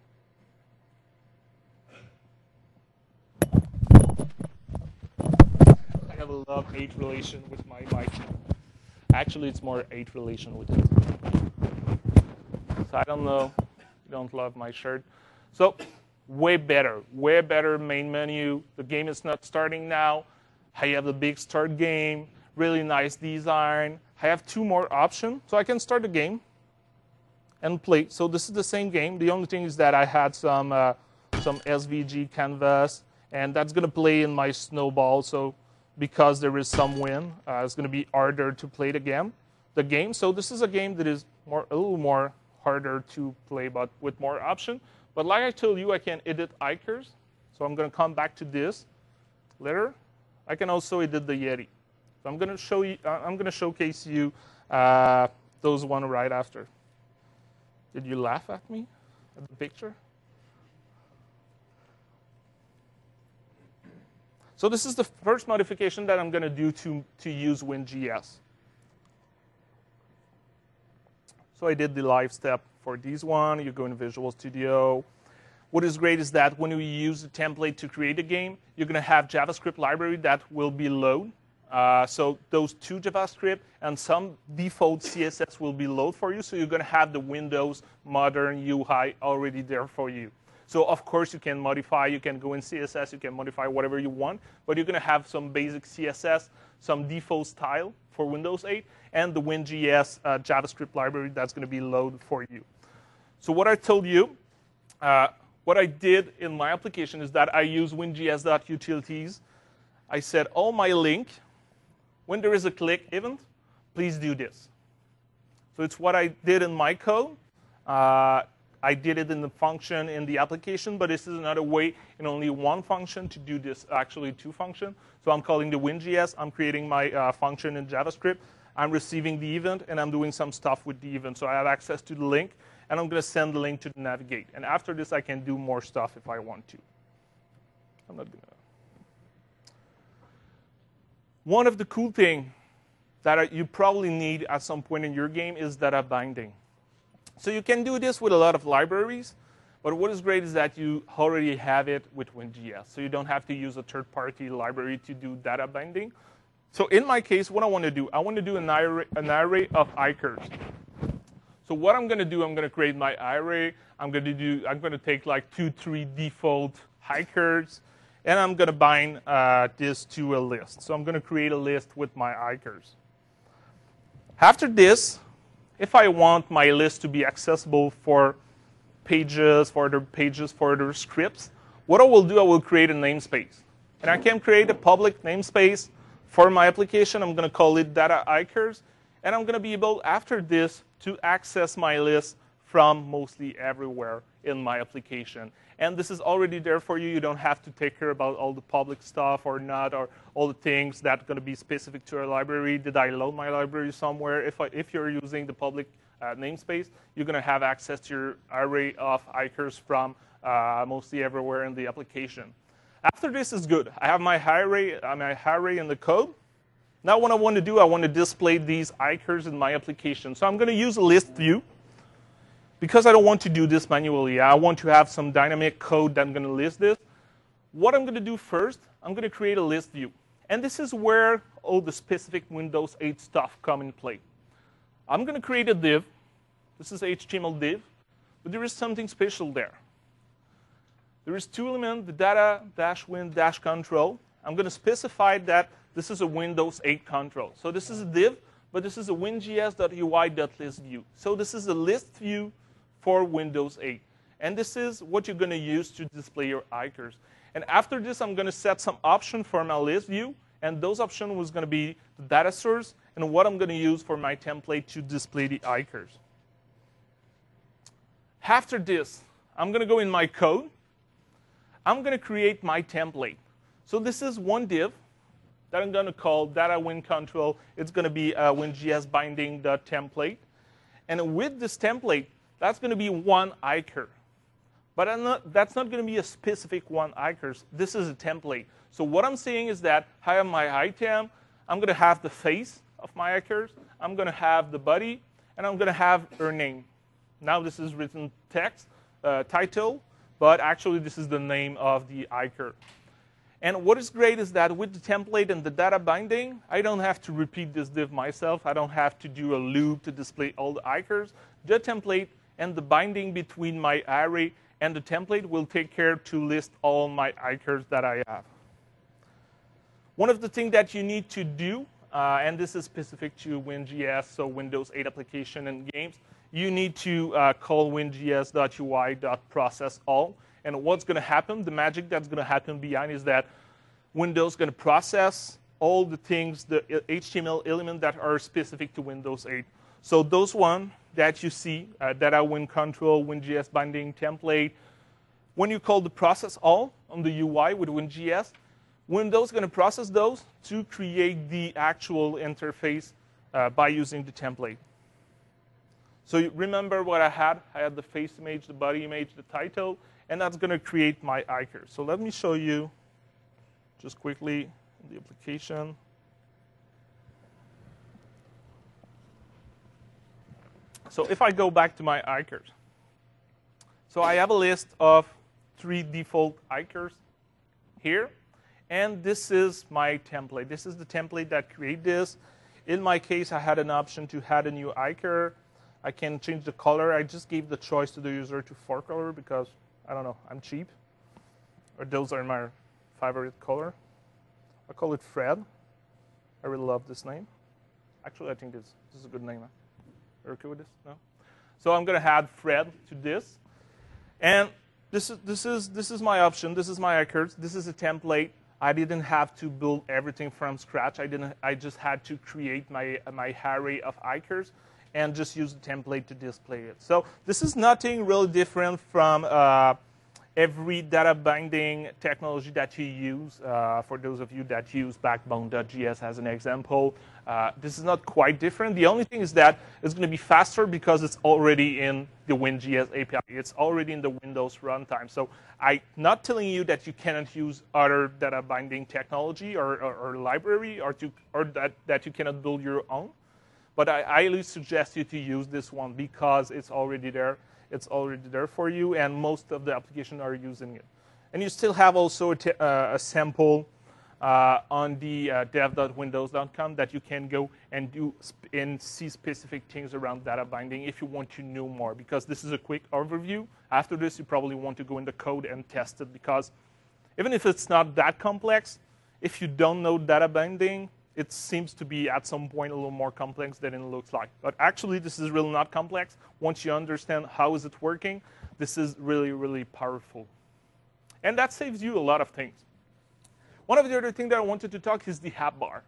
I have a love-hate relation with my mic. Actually, it's more hate relation with it. So I don't know. You don't love my shirt. So way better main menu. The game is not starting now. I have the big start game, really nice design. I have two more options. So I can start the game and play. So this is the same game. The only thing is that I had some SVG canvas, and that's going to play in my snowball. So because there is some wind, it's going to be harder to play the game. So this is a game that is a little more harder to play, but with more options. But like I told you, I can edit icons. So I'm going to come back to this later. I can also edit the Yeti. So I'm going to show you. I'm going to showcase you those one right after. Did you laugh at me at the picture? So this is the first modification that I'm going to do to use WinGS. So I did the live step for this one. You go in Visual Studio. What is great is that when you use the template to create a game, you're going to have JavaScript library that will be load. So those two JavaScript and some default CSS will be load for you. So you're going to have the Windows modern UI already there for you. So of course you can modify. You can go in CSS. You can modify whatever you want. But you're going to have some basic CSS, some default style for Windows 8, and the WinGS JavaScript library that's going to be loaded for you. So what I told you, what I did in my application is that I use WinGS.utilities. I said, oh, my link, when there is a click event, please do this. So it's what I did in my code. I did it in the function in the application, but this is another way in only one function to do this, actually two functions. So I'm calling the WinGS. I'm creating my function in JavaScript. I'm receiving the event, and I'm doing some stuff with the event. So I have access to the link, and I'm going to send the link to the navigate. And after this, I can do more stuff if I want to. I'm not going to. One of the cool things that you probably need at some point in your game is data binding. So you can do this with a lot of libraries, but what is great is that you already have it with WinGS. So you don't have to use a third-party library to do data binding. So in my case, what I want to do an array of icons. So what I'm going to do, I'm going to create my array. I'm going to take like 2, 3 default icons, and I'm going to bind this to a list. So I'm going to create a list with my icons. After this, if I want my list to be accessible for pages, for other scripts, what I will do, I will create a namespace. And I can create a public namespace for my application. I'm going to call it data icons. And I'm going to be able, after this, to access my list from mostly everywhere in my application. And this is already there for you. You don't have to take care about all the public stuff or not, or all the things that are going to be specific to a library. Did I load my library somewhere? If you're using the public namespace, you're going to have access to your array of icons from mostly everywhere in the application. After this is good. I have my array in the code. Now what I want to do, I want to display these icons in my application. So I'm going to use a list view. Because I don't want to do this manually, I want to have some dynamic code that I'm going to list this. What I'm going to do first, I'm going to create a list view. And this is where all the specific Windows 8 stuff come in play. I'm going to create a div. This is HTML div. But there is something special there. There is two elements, the data-win-control. I'm going to specify that this is a Windows 8 control. So this is a div, but this is a WinGS.UI.list view. So this is a list view for Windows 8. And this is what you're going to use to display your icons. And after this, I'm going to set some option for my list view. And those options was going to be the data source and what I'm going to use for my template to display the icons. After this, I'm going to go in my code. I'm going to create my template. So this is one div that I'm going to call data win control. It's going to be WinJS binding.template. And with this template, that's going to be one icon. But that's not going to be a specific one icon. This is a template. So what I'm saying is that I have my item. I'm going to have the face of my icon. I'm going to have the body. And I'm going to have her name. Now this is written text, title. But actually, this is the name of the icon. And what is great is that with the template and the data binding, I don't have to repeat this div myself. I don't have to do a loop to display all the icons. The template and the binding between my array and the template will take care to list all my icons that I have. One of the things that you need to do, and this is specific to WinJS, so Windows 8 application and games, you need to call winjs.ui.processAll. And what's going to happen, the magic that's going to happen behind is that Windows is going to process all the things, the HTML elements that are specific to Windows 8. So those ones that you see, data win control, WinJS binding template, when you call the process all on the UI with WinJS, Windows is going to process those to create the actual interface by using the template. So you remember what I had? I had the face image, the body image, the title, and that's going to create my icon. So let me show you just quickly the application. So if I go back to my icons, so I have a list of 3 default icons here. And this is my template. This is the template that created this. In my case, I had an option to add a new icon. I can change the color. I just gave the choice to the user to 4 color because, I don't know, I'm cheap. Or those are my favorite color. I call it Fred. I really love this name. Actually, I think this is a good name. Are you okay with this? No? So I'm going to add Fred to this. And this is my option. This is my icons. This is a template. I didn't have to build everything from scratch. I just had to create my array of icons and just use the template to display it. So this is nothing really different from every data binding technology that you use. For those of you that use Backbone.js as an example, this is not quite different. The only thing is that it's going to be faster because it's already in the WinJS API. It's already in the Windows runtime. So I'm not telling you that you cannot use other data binding technology or library or that you cannot build your own. But I highly suggest you to use this one because it's already there. It's already there for you, and most of the applications are using it. And you still have also a sample on the dev.windows.com that you can go and do and see specific things around data binding if you want to know more. Because this is a quick overview. After this, you probably want to go in the code and test it. Because even if it's not that complex, if you don't know data binding, it seems to be at some point a little more complex than it looks like. But actually, this is really not complex. Once you understand how is it working, this is really, really powerful. And that saves you a lot of things. One of the other things that I wanted to talk is the app bar.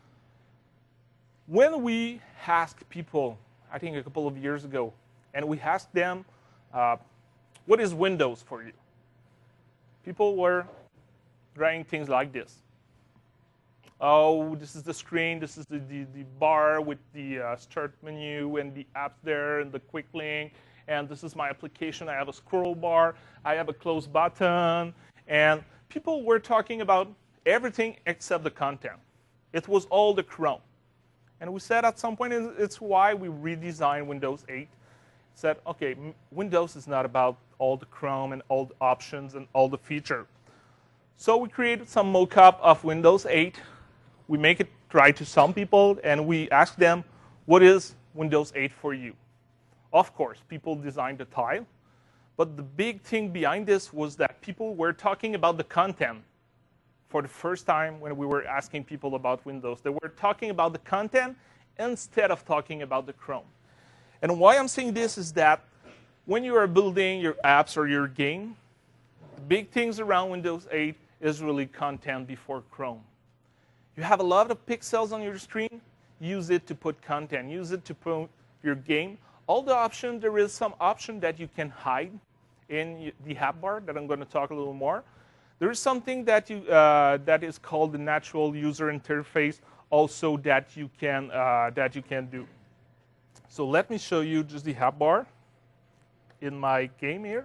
When we asked people, I think a couple of years ago, and we asked them, what is Windows for you? People were writing things like this. Oh, this is the screen. This is the bar with the start menu and the apps there and the quick link. And this is my application. I have a scroll bar. I have a close button. And people were talking about everything except the content. It was all the Chrome. And we said at some point, it's why we redesigned Windows 8. Said, OK, Windows is not about all the Chrome and all the options and all the features. So we created some mock-up of Windows 8. We make it right to some people, and we ask them, what is Windows 8 for you? Of course, people designed the tile. But the big thing behind this was that people were talking about the content for the first time when we were asking people about Windows. They were talking about the content instead of talking about the Chrome. And why I'm saying this is that when you are building your apps or your game, the big things around Windows 8 is really content before Chrome. You have a lot of pixels on your screen. Use it to put content. Use it to put your game. All the options, there is some option that you can hide in the app bar that I'm going to talk a little more. There is something that that is called the natural user interface also that you can do. So let me show you just the app bar in my game here.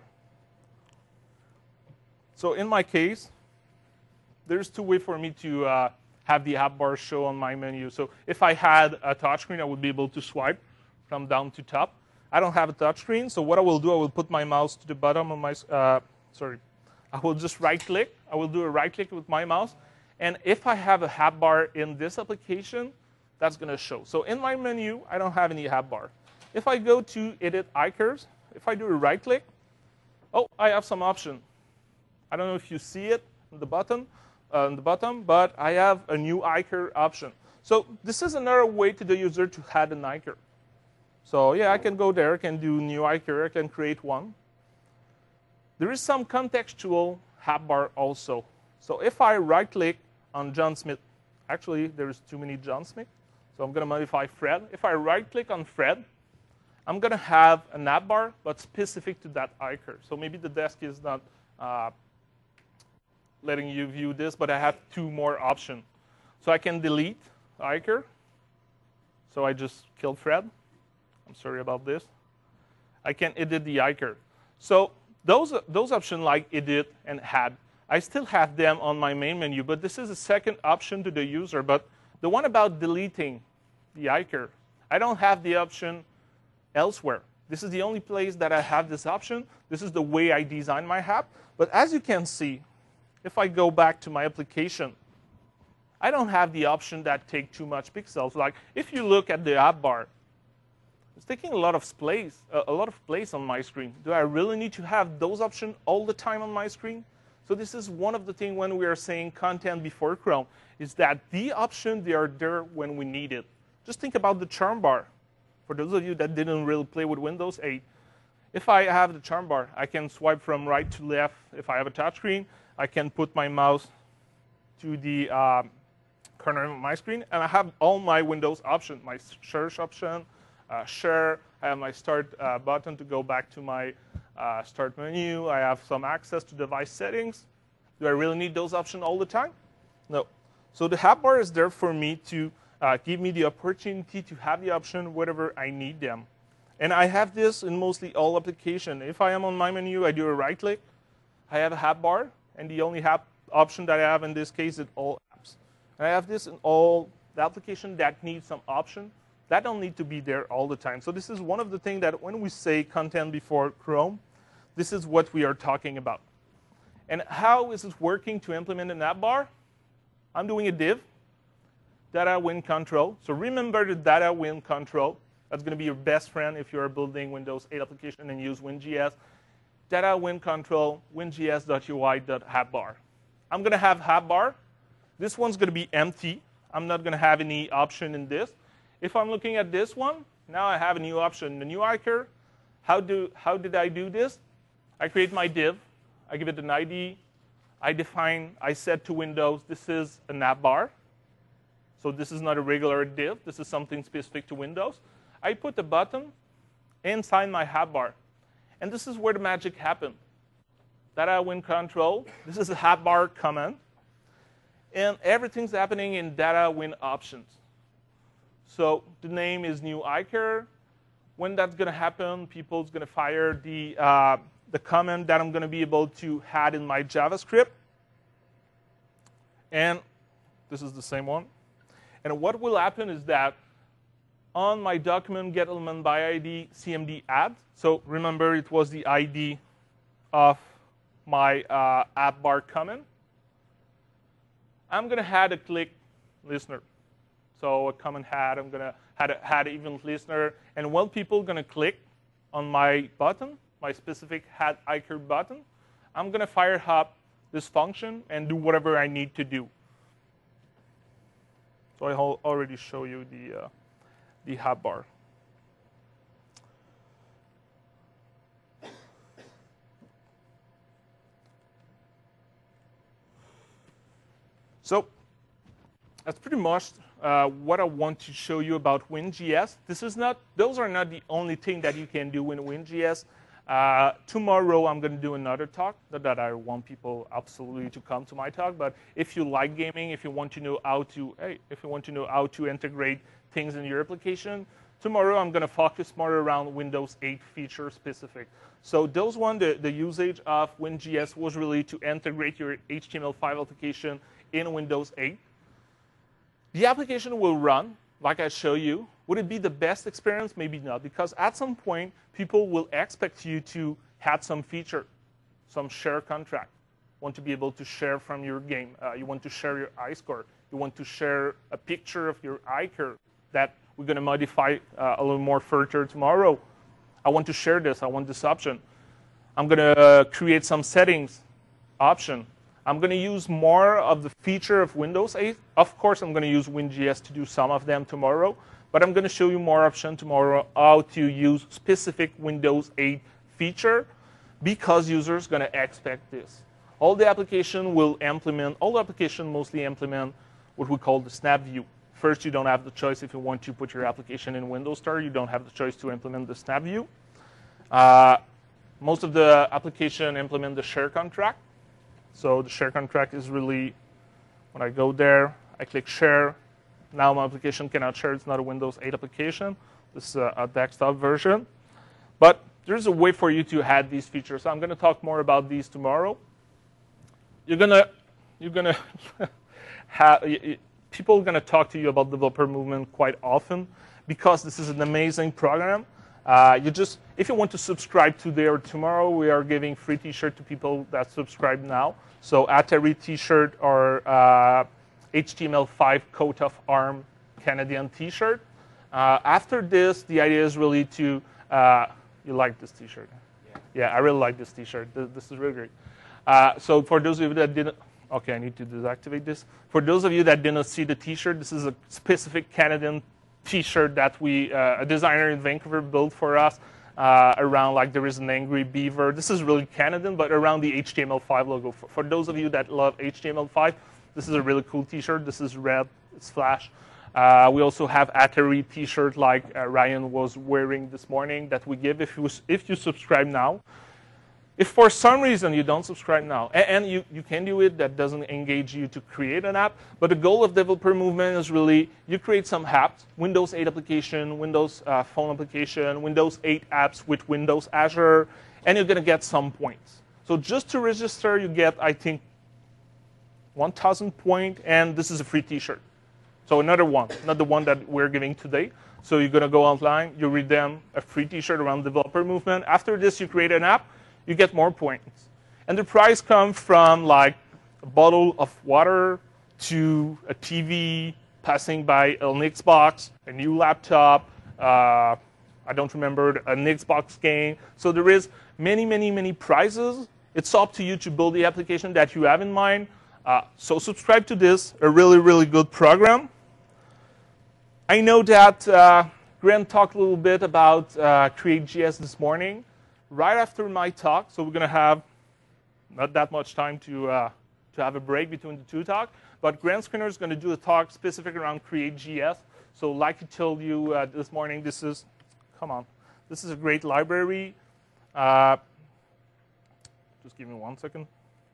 So in my case, there's two ways for me to have the app bar show on my menu. So if I had a touchscreen, I would be able to swipe from down to top. I don't have a touchscreen, so what I will do, I will put my mouse to the bottom of my, I will just right-click. I will do a right-click with my mouse. And if I have a app bar in this application, that's going to show. So in my menu, I don't have any app bar. If I go to Edit iCurves, if I do a right-click, oh, I have some option. I don't know if you see it on the bottom, but I have a new iCurve option. So this is another way to the user to add an iCurve. So yeah, I can go there, I can do new iCurve, I can create one. There is some contextual app bar also. So if I right-click on John Smith, actually there's too many John Smith, so I'm going to modify Fred. If I right-click on Fred, I'm going to have an app bar, but specific to that iCurve. So maybe the desk is not letting you view this, but I have two more options. So I can delete iCurve. So I just killed Fred. I'm sorry about this. I can edit the iCurve. So those options like edit and add, I still have them on my main menu, but this is a second option to the user. But the one about deleting the iCurve, I don't have the option elsewhere. This is the only place that I have this option. This is the way I design my app. But as you can see, if I go back to my application, I don't have the option that take too much pixels. Like if you look at the app bar, it's taking a lot of place on my screen. Do I really need to have those options all the time on my screen? So this is one of the things when we are saying content before Chrome, is that the options, they are there when we need it. Just think about the charm bar. For those of you that didn't really play with Windows 8, if I have the charm bar, I can swipe from right to left. If I have a touchscreen, I can put my mouse to the corner of my screen, and I have all my Windows options, my search option, share. I have my start button to go back to my start menu. I have some access to device settings. Do I really need those options all the time? No. So the app bar is there for me to give me the opportunity to have the option wherever I need them. And I have this in mostly all applications. If I am on my menu, I do a right-click. I have a app bar, and the only app option that I have in this case is all apps. And I have this in all the application that needs some option. That don't need to be there all the time. So this is one of the things that when we say content before Chrome, this is what we are talking about. And how is it working to implement an app bar? I'm doing a div, data win control. So remember the data win control. That's going to be your best friend if you're building Windows 8 application and use WinGS. Data win control, wings.ui.appbar. I'm going to have appbar. This one's going to be empty. I'm not going to have any option in this. If I'm looking at this one, now I have a new option, the new iCurve. How did I do this? I create my div. I give it an ID. I set to Windows, this is an app bar. So this is not a regular div. This is something specific to Windows. I put a button inside my app bar. And this is where the magic happened. Data win control. This is a app bar command. And everything's happening in data win options. So the name is new iCurve. When that's going to happen, people's going to fire the command that I'm going to be able to add in my JavaScript. And this is the same one. And what will happen is that on my document get element by ID cmd add. So remember, it was the ID of my app bar command. I'm going to add a click listener. So a command add, I'm going to add event listener. And when people are going to click on my button, my specific add iCurve button, I'm going to fire up this function and do whatever I need to do. So I already show you the app bar. So that's pretty much what I want to show you about WinGS. Those are not the only thing that you can do in WinGS. Tomorrow I'm going to do another talk. Not that I want people absolutely to come to my talk, but if you like gaming, if you want to know how to integrate things in your application, tomorrow I'm going to focus more around Windows 8 feature specific. So those one, the usage of WinJS was really to integrate your HTML5 application in Windows 8. The application will run, like I show you. Would it be the best experience? Maybe not, because at some point, people will expect you to add some feature, some share contract. Want to be able to share from your game. You want to share your iScore. You want to share a picture of your iCurve that we're going to modify a little more further tomorrow. I want to share this. I want this option. I'm going to create some settings option. I'm going to use more of the feature of Windows 8. Of course, I'm going to use WinJS to do some of them tomorrow. But I'm going to show you more options tomorrow how to use specific Windows 8 feature because users are going to expect this. All the application mostly implement what we call the snap view. First, you don't have the choice if you want to put your application in Windows Store. You don't have the choice to implement the snap view. Most of the application implement the share contract. So the share contract is really, when I go there, I click share. Now my application cannot share. It's not a Windows 8 application. This is a desktop version. But there's a way for you to add these features. So I'm going to talk more about these tomorrow. You're gonna have people are going to talk to you about developer movement quite often because this is an amazing program. If you want to subscribe today or tomorrow, we are giving free T-shirt to people that subscribe now. So Atari T-shirt or HTML5 coat of arm Canadian T-shirt. After this, the idea is really to you like this T-shirt? Yeah, I really like this T-shirt. This is really great. So for those of you that didn't, okay, I need to deactivate this. For those of you that didn't see the T-shirt, this is a specific Canadian T-shirt that a designer in Vancouver built for us around like there is an angry beaver. This is really Canadian, but around the HTML5 logo. For those of you that love HTML5, this is a really cool T-shirt. This is red. It's Flash. We also have Atari T-shirt like Ryan was wearing this morning that we give if you subscribe now. If for some reason you don't subscribe now, and you can do it, that doesn't engage you to create an app, but the goal of developer movement is really you create some apps, Windows 8 application, Windows phone application, Windows 8 apps with Windows Azure, and you're going to get some points. So just to register, you get, I think, 1,000 points, and this is a free T-shirt. So another one, not the one that we're giving today. So you're going to go online, you redeem a free T-shirt around developer movement. After this, you create an app. You get more points. And the prize comes from like a bottle of water to a TV, passing by an Xbox, a new laptop, I don't remember, an Xbox game. So there is many prizes. It's up to you to build the application that you have in mind. So subscribe to this, a really good program. I know that Grant talked a little bit about Create.js this morning. Right after my talk, so we're going to have not that much time to have a break between the two talks, but Grant Skinner is going to do a talk specific around Create.js. So like he told you this morning, this is a great library. Just give me 1 second.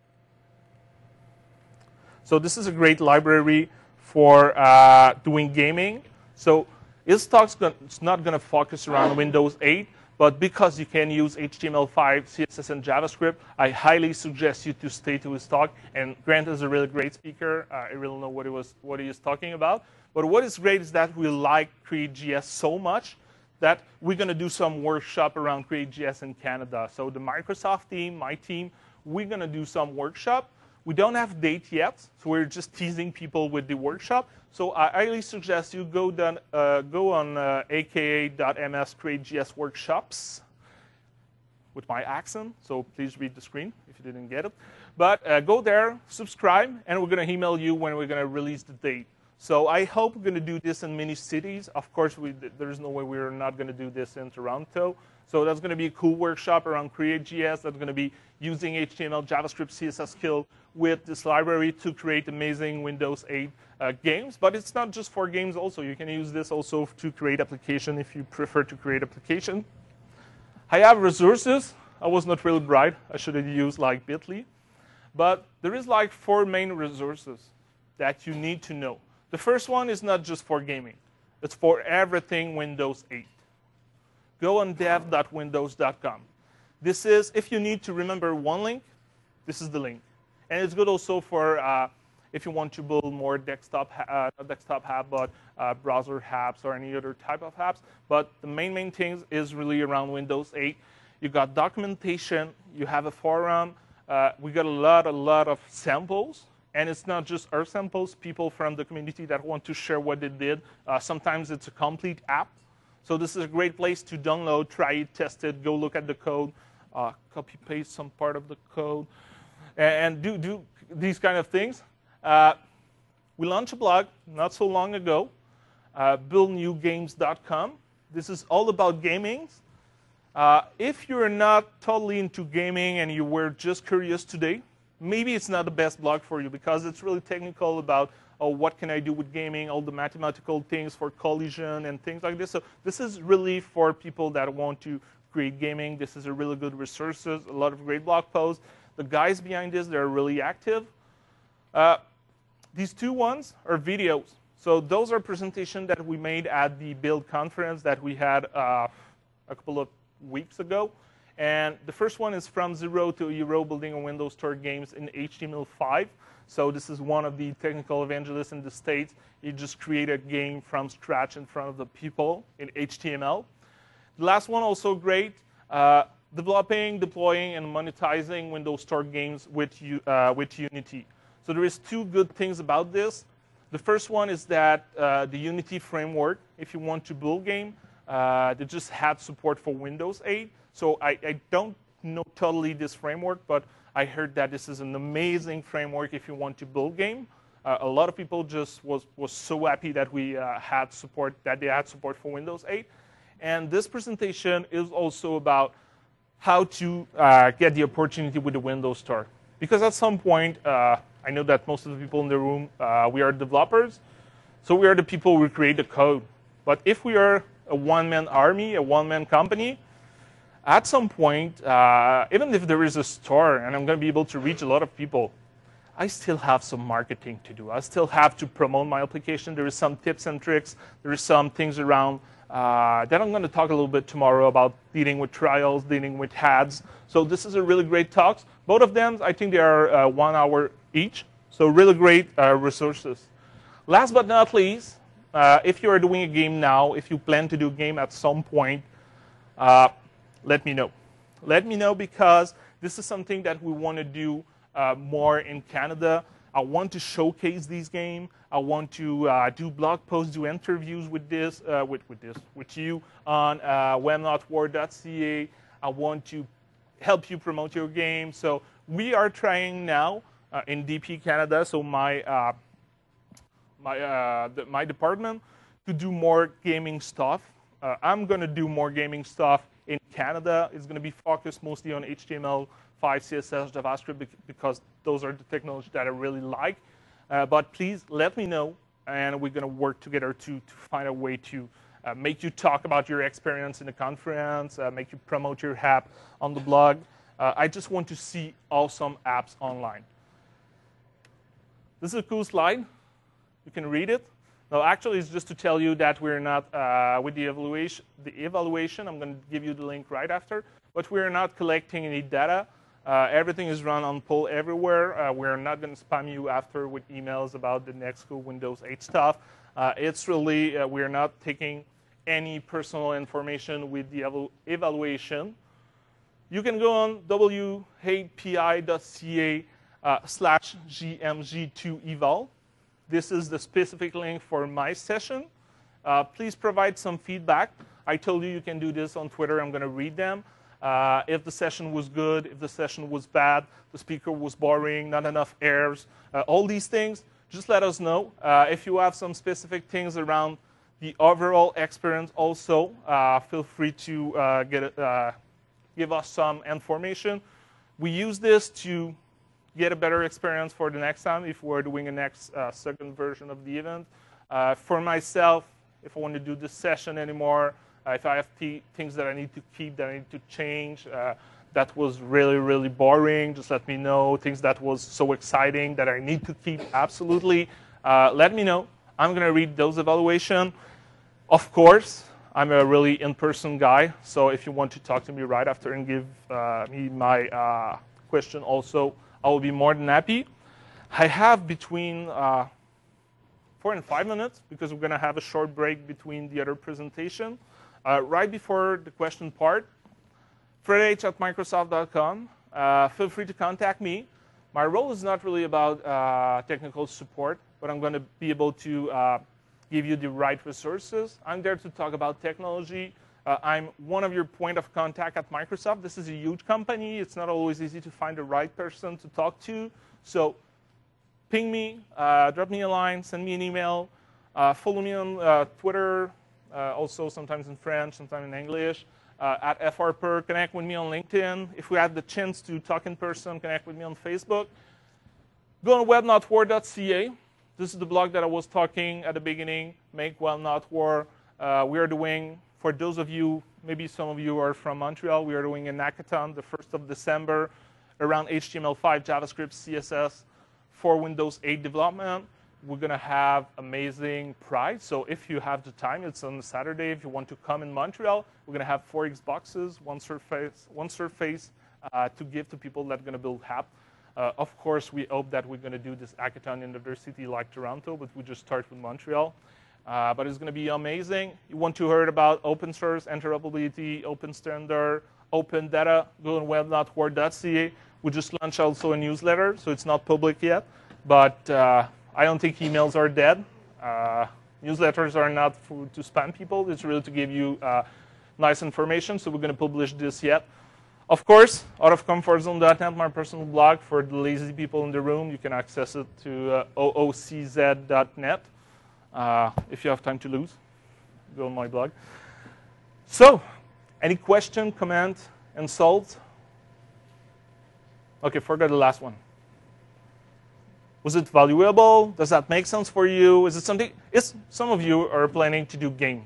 So this is a great library for doing gaming. So his talk's not going to focus around Windows 8, but because you can use HTML5, CSS, and JavaScript, I highly suggest you to stay to his talk. And Grant is a really great speaker. I really know what he is talking about. But what is great is that we like Create.js so much that we're going to do some workshop around Create.js in Canada. So the Microsoft team, my team, we're going to do some workshop. We don't have date yet, so we're just teasing people with the workshop. So I highly suggest you go on aka.ms Create.js workshops with my accent. So please read the screen if you didn't get it. But go there, subscribe, and we're going to email you when we're going to release the date. So I hope we're going to do this in many cities. Of course, there's no way we're not going to do this in Toronto. So that's going to be a cool workshop around Create.js. That's going to be using HTML, JavaScript, CSS skill with this library to create amazing Windows 8 games. But it's not just for games also. You can use this also to create application if you prefer to create application. I have resources. I was not really bright. I should have used like Bitly. But there is like 4 main resources that you need to know. The first one is not just for gaming. It's for everything Windows 8. Go on dev.windows.com. This is, if you need to remember one link, this is the link. And it's good also for if you want to build more desktop, not desktop app, but browser apps or any other type of apps. But the main thing is really around Windows 8. You got documentation. You have a forum. We got a lot of samples. And it's not just our samples, people from the community that want to share what they did. Sometimes it's a complete app. So this is a great place to download, try it, test it, go look at the code, copy paste some part of the code, and do these kind of things. We launched a blog not so long ago, buildnewgames.com. This is all about gaming. If you're not totally into gaming and you were just curious today, maybe it's not the best blog for you because it's really technical about what can I do with gaming, all the mathematical things for collision and things like this. So this is really for people that want to create gaming. This is a really good resources, a lot of great blog posts. The guys behind this, they're really active. These 2 ones are videos. So those are presentations that we made at the Build conference that we had a couple of weeks ago. And the first one is from zero to hero, building a Windows Store games in HTML5. So this is one of the technical evangelists in the States. He just created a game from scratch in front of the people in HTML. The last one also great, developing, deploying, and monetizing Windows Store games with Unity. So there is 2 good things about this. The first one is that the Unity framework, if you want to build game, they just had support for Windows 8. So I don't know totally this framework, but I heard that this is an amazing framework if you want to build game. A lot of people just was so happy that we had support, that they had support for Windows 8. And this presentation is also about how to get the opportunity with the Windows Store. Because at some point, I know that most of the people in the room, we are developers. So we are the people who create the code. But if we are a one-man army, a one-man company, at some point, even if there is a store and I'm going to be able to reach a lot of people, I still have some marketing to do. I still have to promote my application. There is some tips and tricks. There is some things around that I'm going to talk a little bit tomorrow about dealing with trials, dealing with ads. So this is a really great talk. Both of them, I think they are 1 hour each. So really great resources. Last but not least, if you are doing a game now, if you plan to do a game at some point, let me know. Let me know because this is something that we want to do more in Canada. I want to showcase these games. I want to do blog posts, do interviews with you on webnotwar.ca. I want to help you promote your game. So we are trying now in DP Canada, so my department, to do more gaming stuff. I'm going to do more gaming stuff in Canada. It's going to be focused mostly on HTML5, CSS, JavaScript, because those are the technologies that I really like. But please let me know, and we're going to work together to find a way to make you talk about your experience in the conference, make you promote your app on the blog. I just want to see awesome apps online. This is a cool slide. You can read it. No, actually, it's just to tell you that we're not, with the evaluation, I'm going to give you the link right after, but we're not collecting any data. Everything is run on poll everywhere. We're not going to spam you after with emails about the next cool Windows 8 stuff. It's really, we're not taking any personal information with the evaluation. You can go on w8pi.ca/gmg2eval. This is the specific link for my session. Please provide some feedback. I told you can do this on Twitter. I'm going to read them. If the session was good, if the session was bad, the speaker was boring, not enough errors, all these things, just let us know. If you have some specific things around the overall experience also, feel free to give us some information. We use this to get a better experience for the next time if we're doing a next second version of the event. For myself, if I want to do this session anymore, if I have things that I need to keep, that I need to change, that was really, really boring, just let me know. Things that was so exciting that I need to keep, absolutely. Let me know. I'm going to read those evaluations. Of course, I'm a really in-person guy, so if you want to talk to me right after and give me my question also, I will be more than happy. I have between 4 and 5 minutes because we're going to have a short break between the other presentation. Right before the question part, fredh@microsoft.com. Feel free to contact me. My role is not really about technical support, but I'm going to be able to give you the right resources. I'm there to talk about technology. I'm one of your point of contact at Microsoft. This is a huge company. It's not always easy to find the right person to talk to. So ping me, drop me a line, send me an email, follow me on Twitter, also sometimes in French, sometimes in English, at FRPer. Connect with me on LinkedIn. If we have the chance to talk in person, connect with me on Facebook. Go on webnotwar.ca. This is the blog that I was talking at the beginning, Make Web Not War. We are doing, for those of you, maybe some of you are from Montreal, we are doing a hackathon the 1st of December around HTML5, JavaScript, CSS for Windows 8 development. We're going to have amazing prize. So if you have the time, it's on Saturday. If you want to come in Montreal, we're going to have 4 Xboxes, one Surface to give to people that are going to build app. Of course, we hope that we're going to do this hackathon in another city like Toronto, but we just start with Montreal. But it's going to be amazing. You want to hear about open source, interoperability, open standard, open data, go on web.word.ca. We just launched also a newsletter, so it's not public yet. But I don't think emails are dead. Newsletters are not to spam people. It's really to give you nice information, so we're going to publish this yet. Of course, outofcomfortzone.net, my personal blog for the lazy people in the room. You can access it to oocz.net. If you have time to lose, go on my blog. So, any question, comment, insult? OK, forget the last one. Was it valuable? Does that make sense for you? Is it something? Some of you are planning to do game.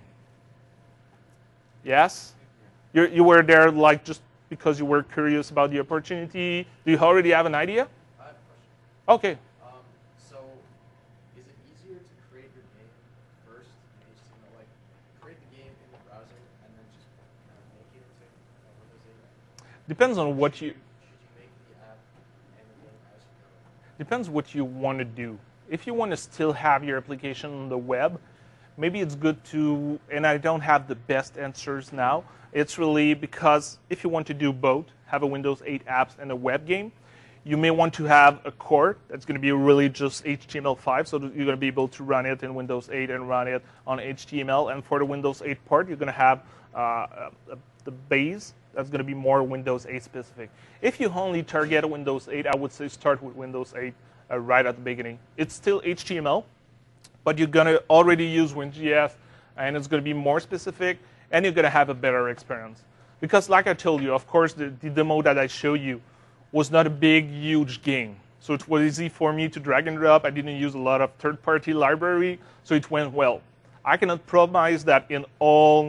Yes? You were there like just because you were curious about the opportunity. Do you already have an idea? I have a question. OK. So is it easier to create your game first in HTML? Like create the game in the browser and then just make it into Windows 8? Depends on what you... Should you make the app and the game as you go? Depends what you want to do. If you want to still have your application on the web, maybe it's good to, and I don't have the best answers now, it's really because if you want to do both, have a Windows 8 apps and a web game, you may want to have a core that's going to be really just HTML5, so that you're going to be able to run it in Windows 8 and run it on HTML. And for the Windows 8 part, you're going to have the base that's going to be more Windows 8 specific. If you only target Windows 8, I would say start with Windows 8 right at the beginning. It's still HTML, but you're going to already use WinJS, and it's going to be more specific, and you're going to have a better experience. Because like I told you, of course, the demo that I showed you was not a big, huge game. So it was easy for me to drag and drop. I didn't use a lot of third-party library, so it went well. I cannot promise that in all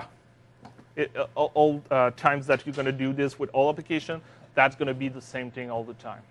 times that you're going to do this with all applications, that's going to be the same thing all the time.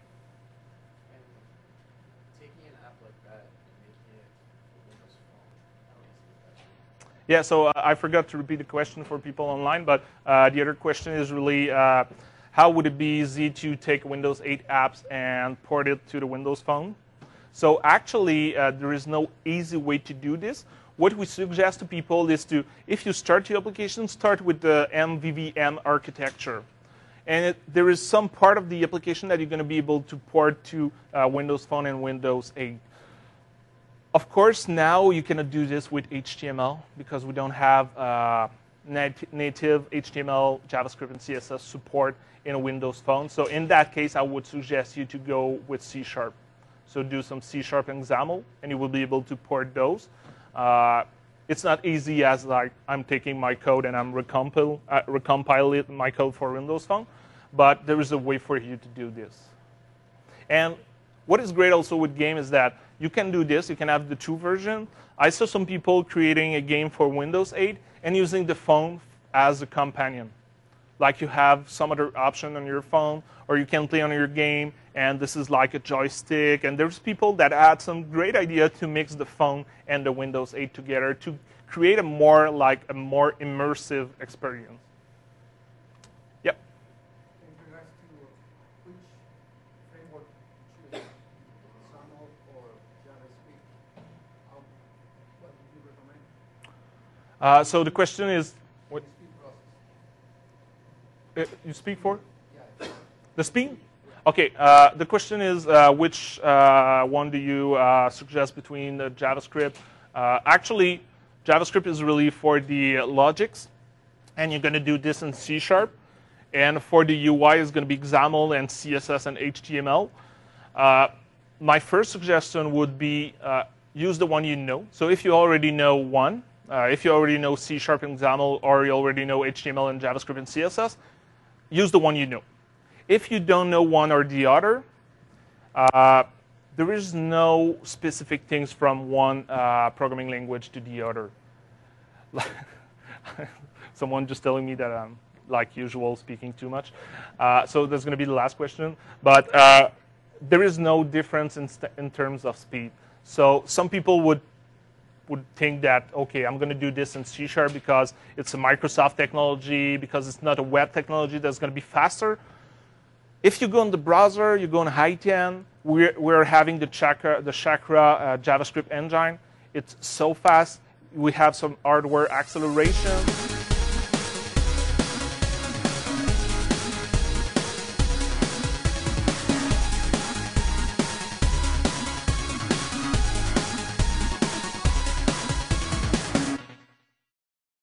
Yeah, so I forgot to repeat the question for people online, but the other question is really how would it be easy to take Windows 8 apps and port it to the Windows Phone? So actually, there is no easy way to do this. What we suggest to people is to, if you start your application, start with the MVVM architecture. And there is some part of the application that you're going to be able to port to Windows Phone and Windows 8. Of course, now you cannot do this with HTML because we don't have native HTML, JavaScript, and CSS support in a Windows Phone. So in that case, I would suggest you to go with C#. So do some C# and XAML, and you will be able to port those. It's not easy as like I'm taking my code and I'm recompiling my code for Windows Phone, but there is a way for you to do this. And what is great also with game is that you can do this. You can have the 2 version. I saw some people creating a game for Windows 8 and using the phone as a companion. like you have some other option on your phone, or you can play on your game, and this is like a joystick. And there's people that had some great idea to mix the phone and the Windows 8 together to create a more immersive experience. Yep. In regards to which framework you choose, XAML or JavaScript, what would you recommend? So the question is, what Speed process. you speak for? Yeah. The speed? Okay, the question is which one do you suggest between the JavaScript? Actually, JavaScript is really for the logics, and you're going to do this in C#. And for the UI, it's going to be XAML and CSS and HTML. My first suggestion would be use the one you know. So if you already know one, if you already know C# and XAML, or you already know HTML and JavaScript and CSS, use the one you know. If you don't know one or the other, there is no specific things from one programming language to the other. Someone just telling me that I'm, like usual, speaking too much. So that's going to be the last question. But there is no difference in terms of speed. So some people would think that, OK, I'm going to do this in C# because it's a Microsoft technology, because it's not a web technology that's going to be faster. If you go in the browser, you go on Haitan, we're having the Chakra JavaScript engine. It's so fast. We have some hardware acceleration.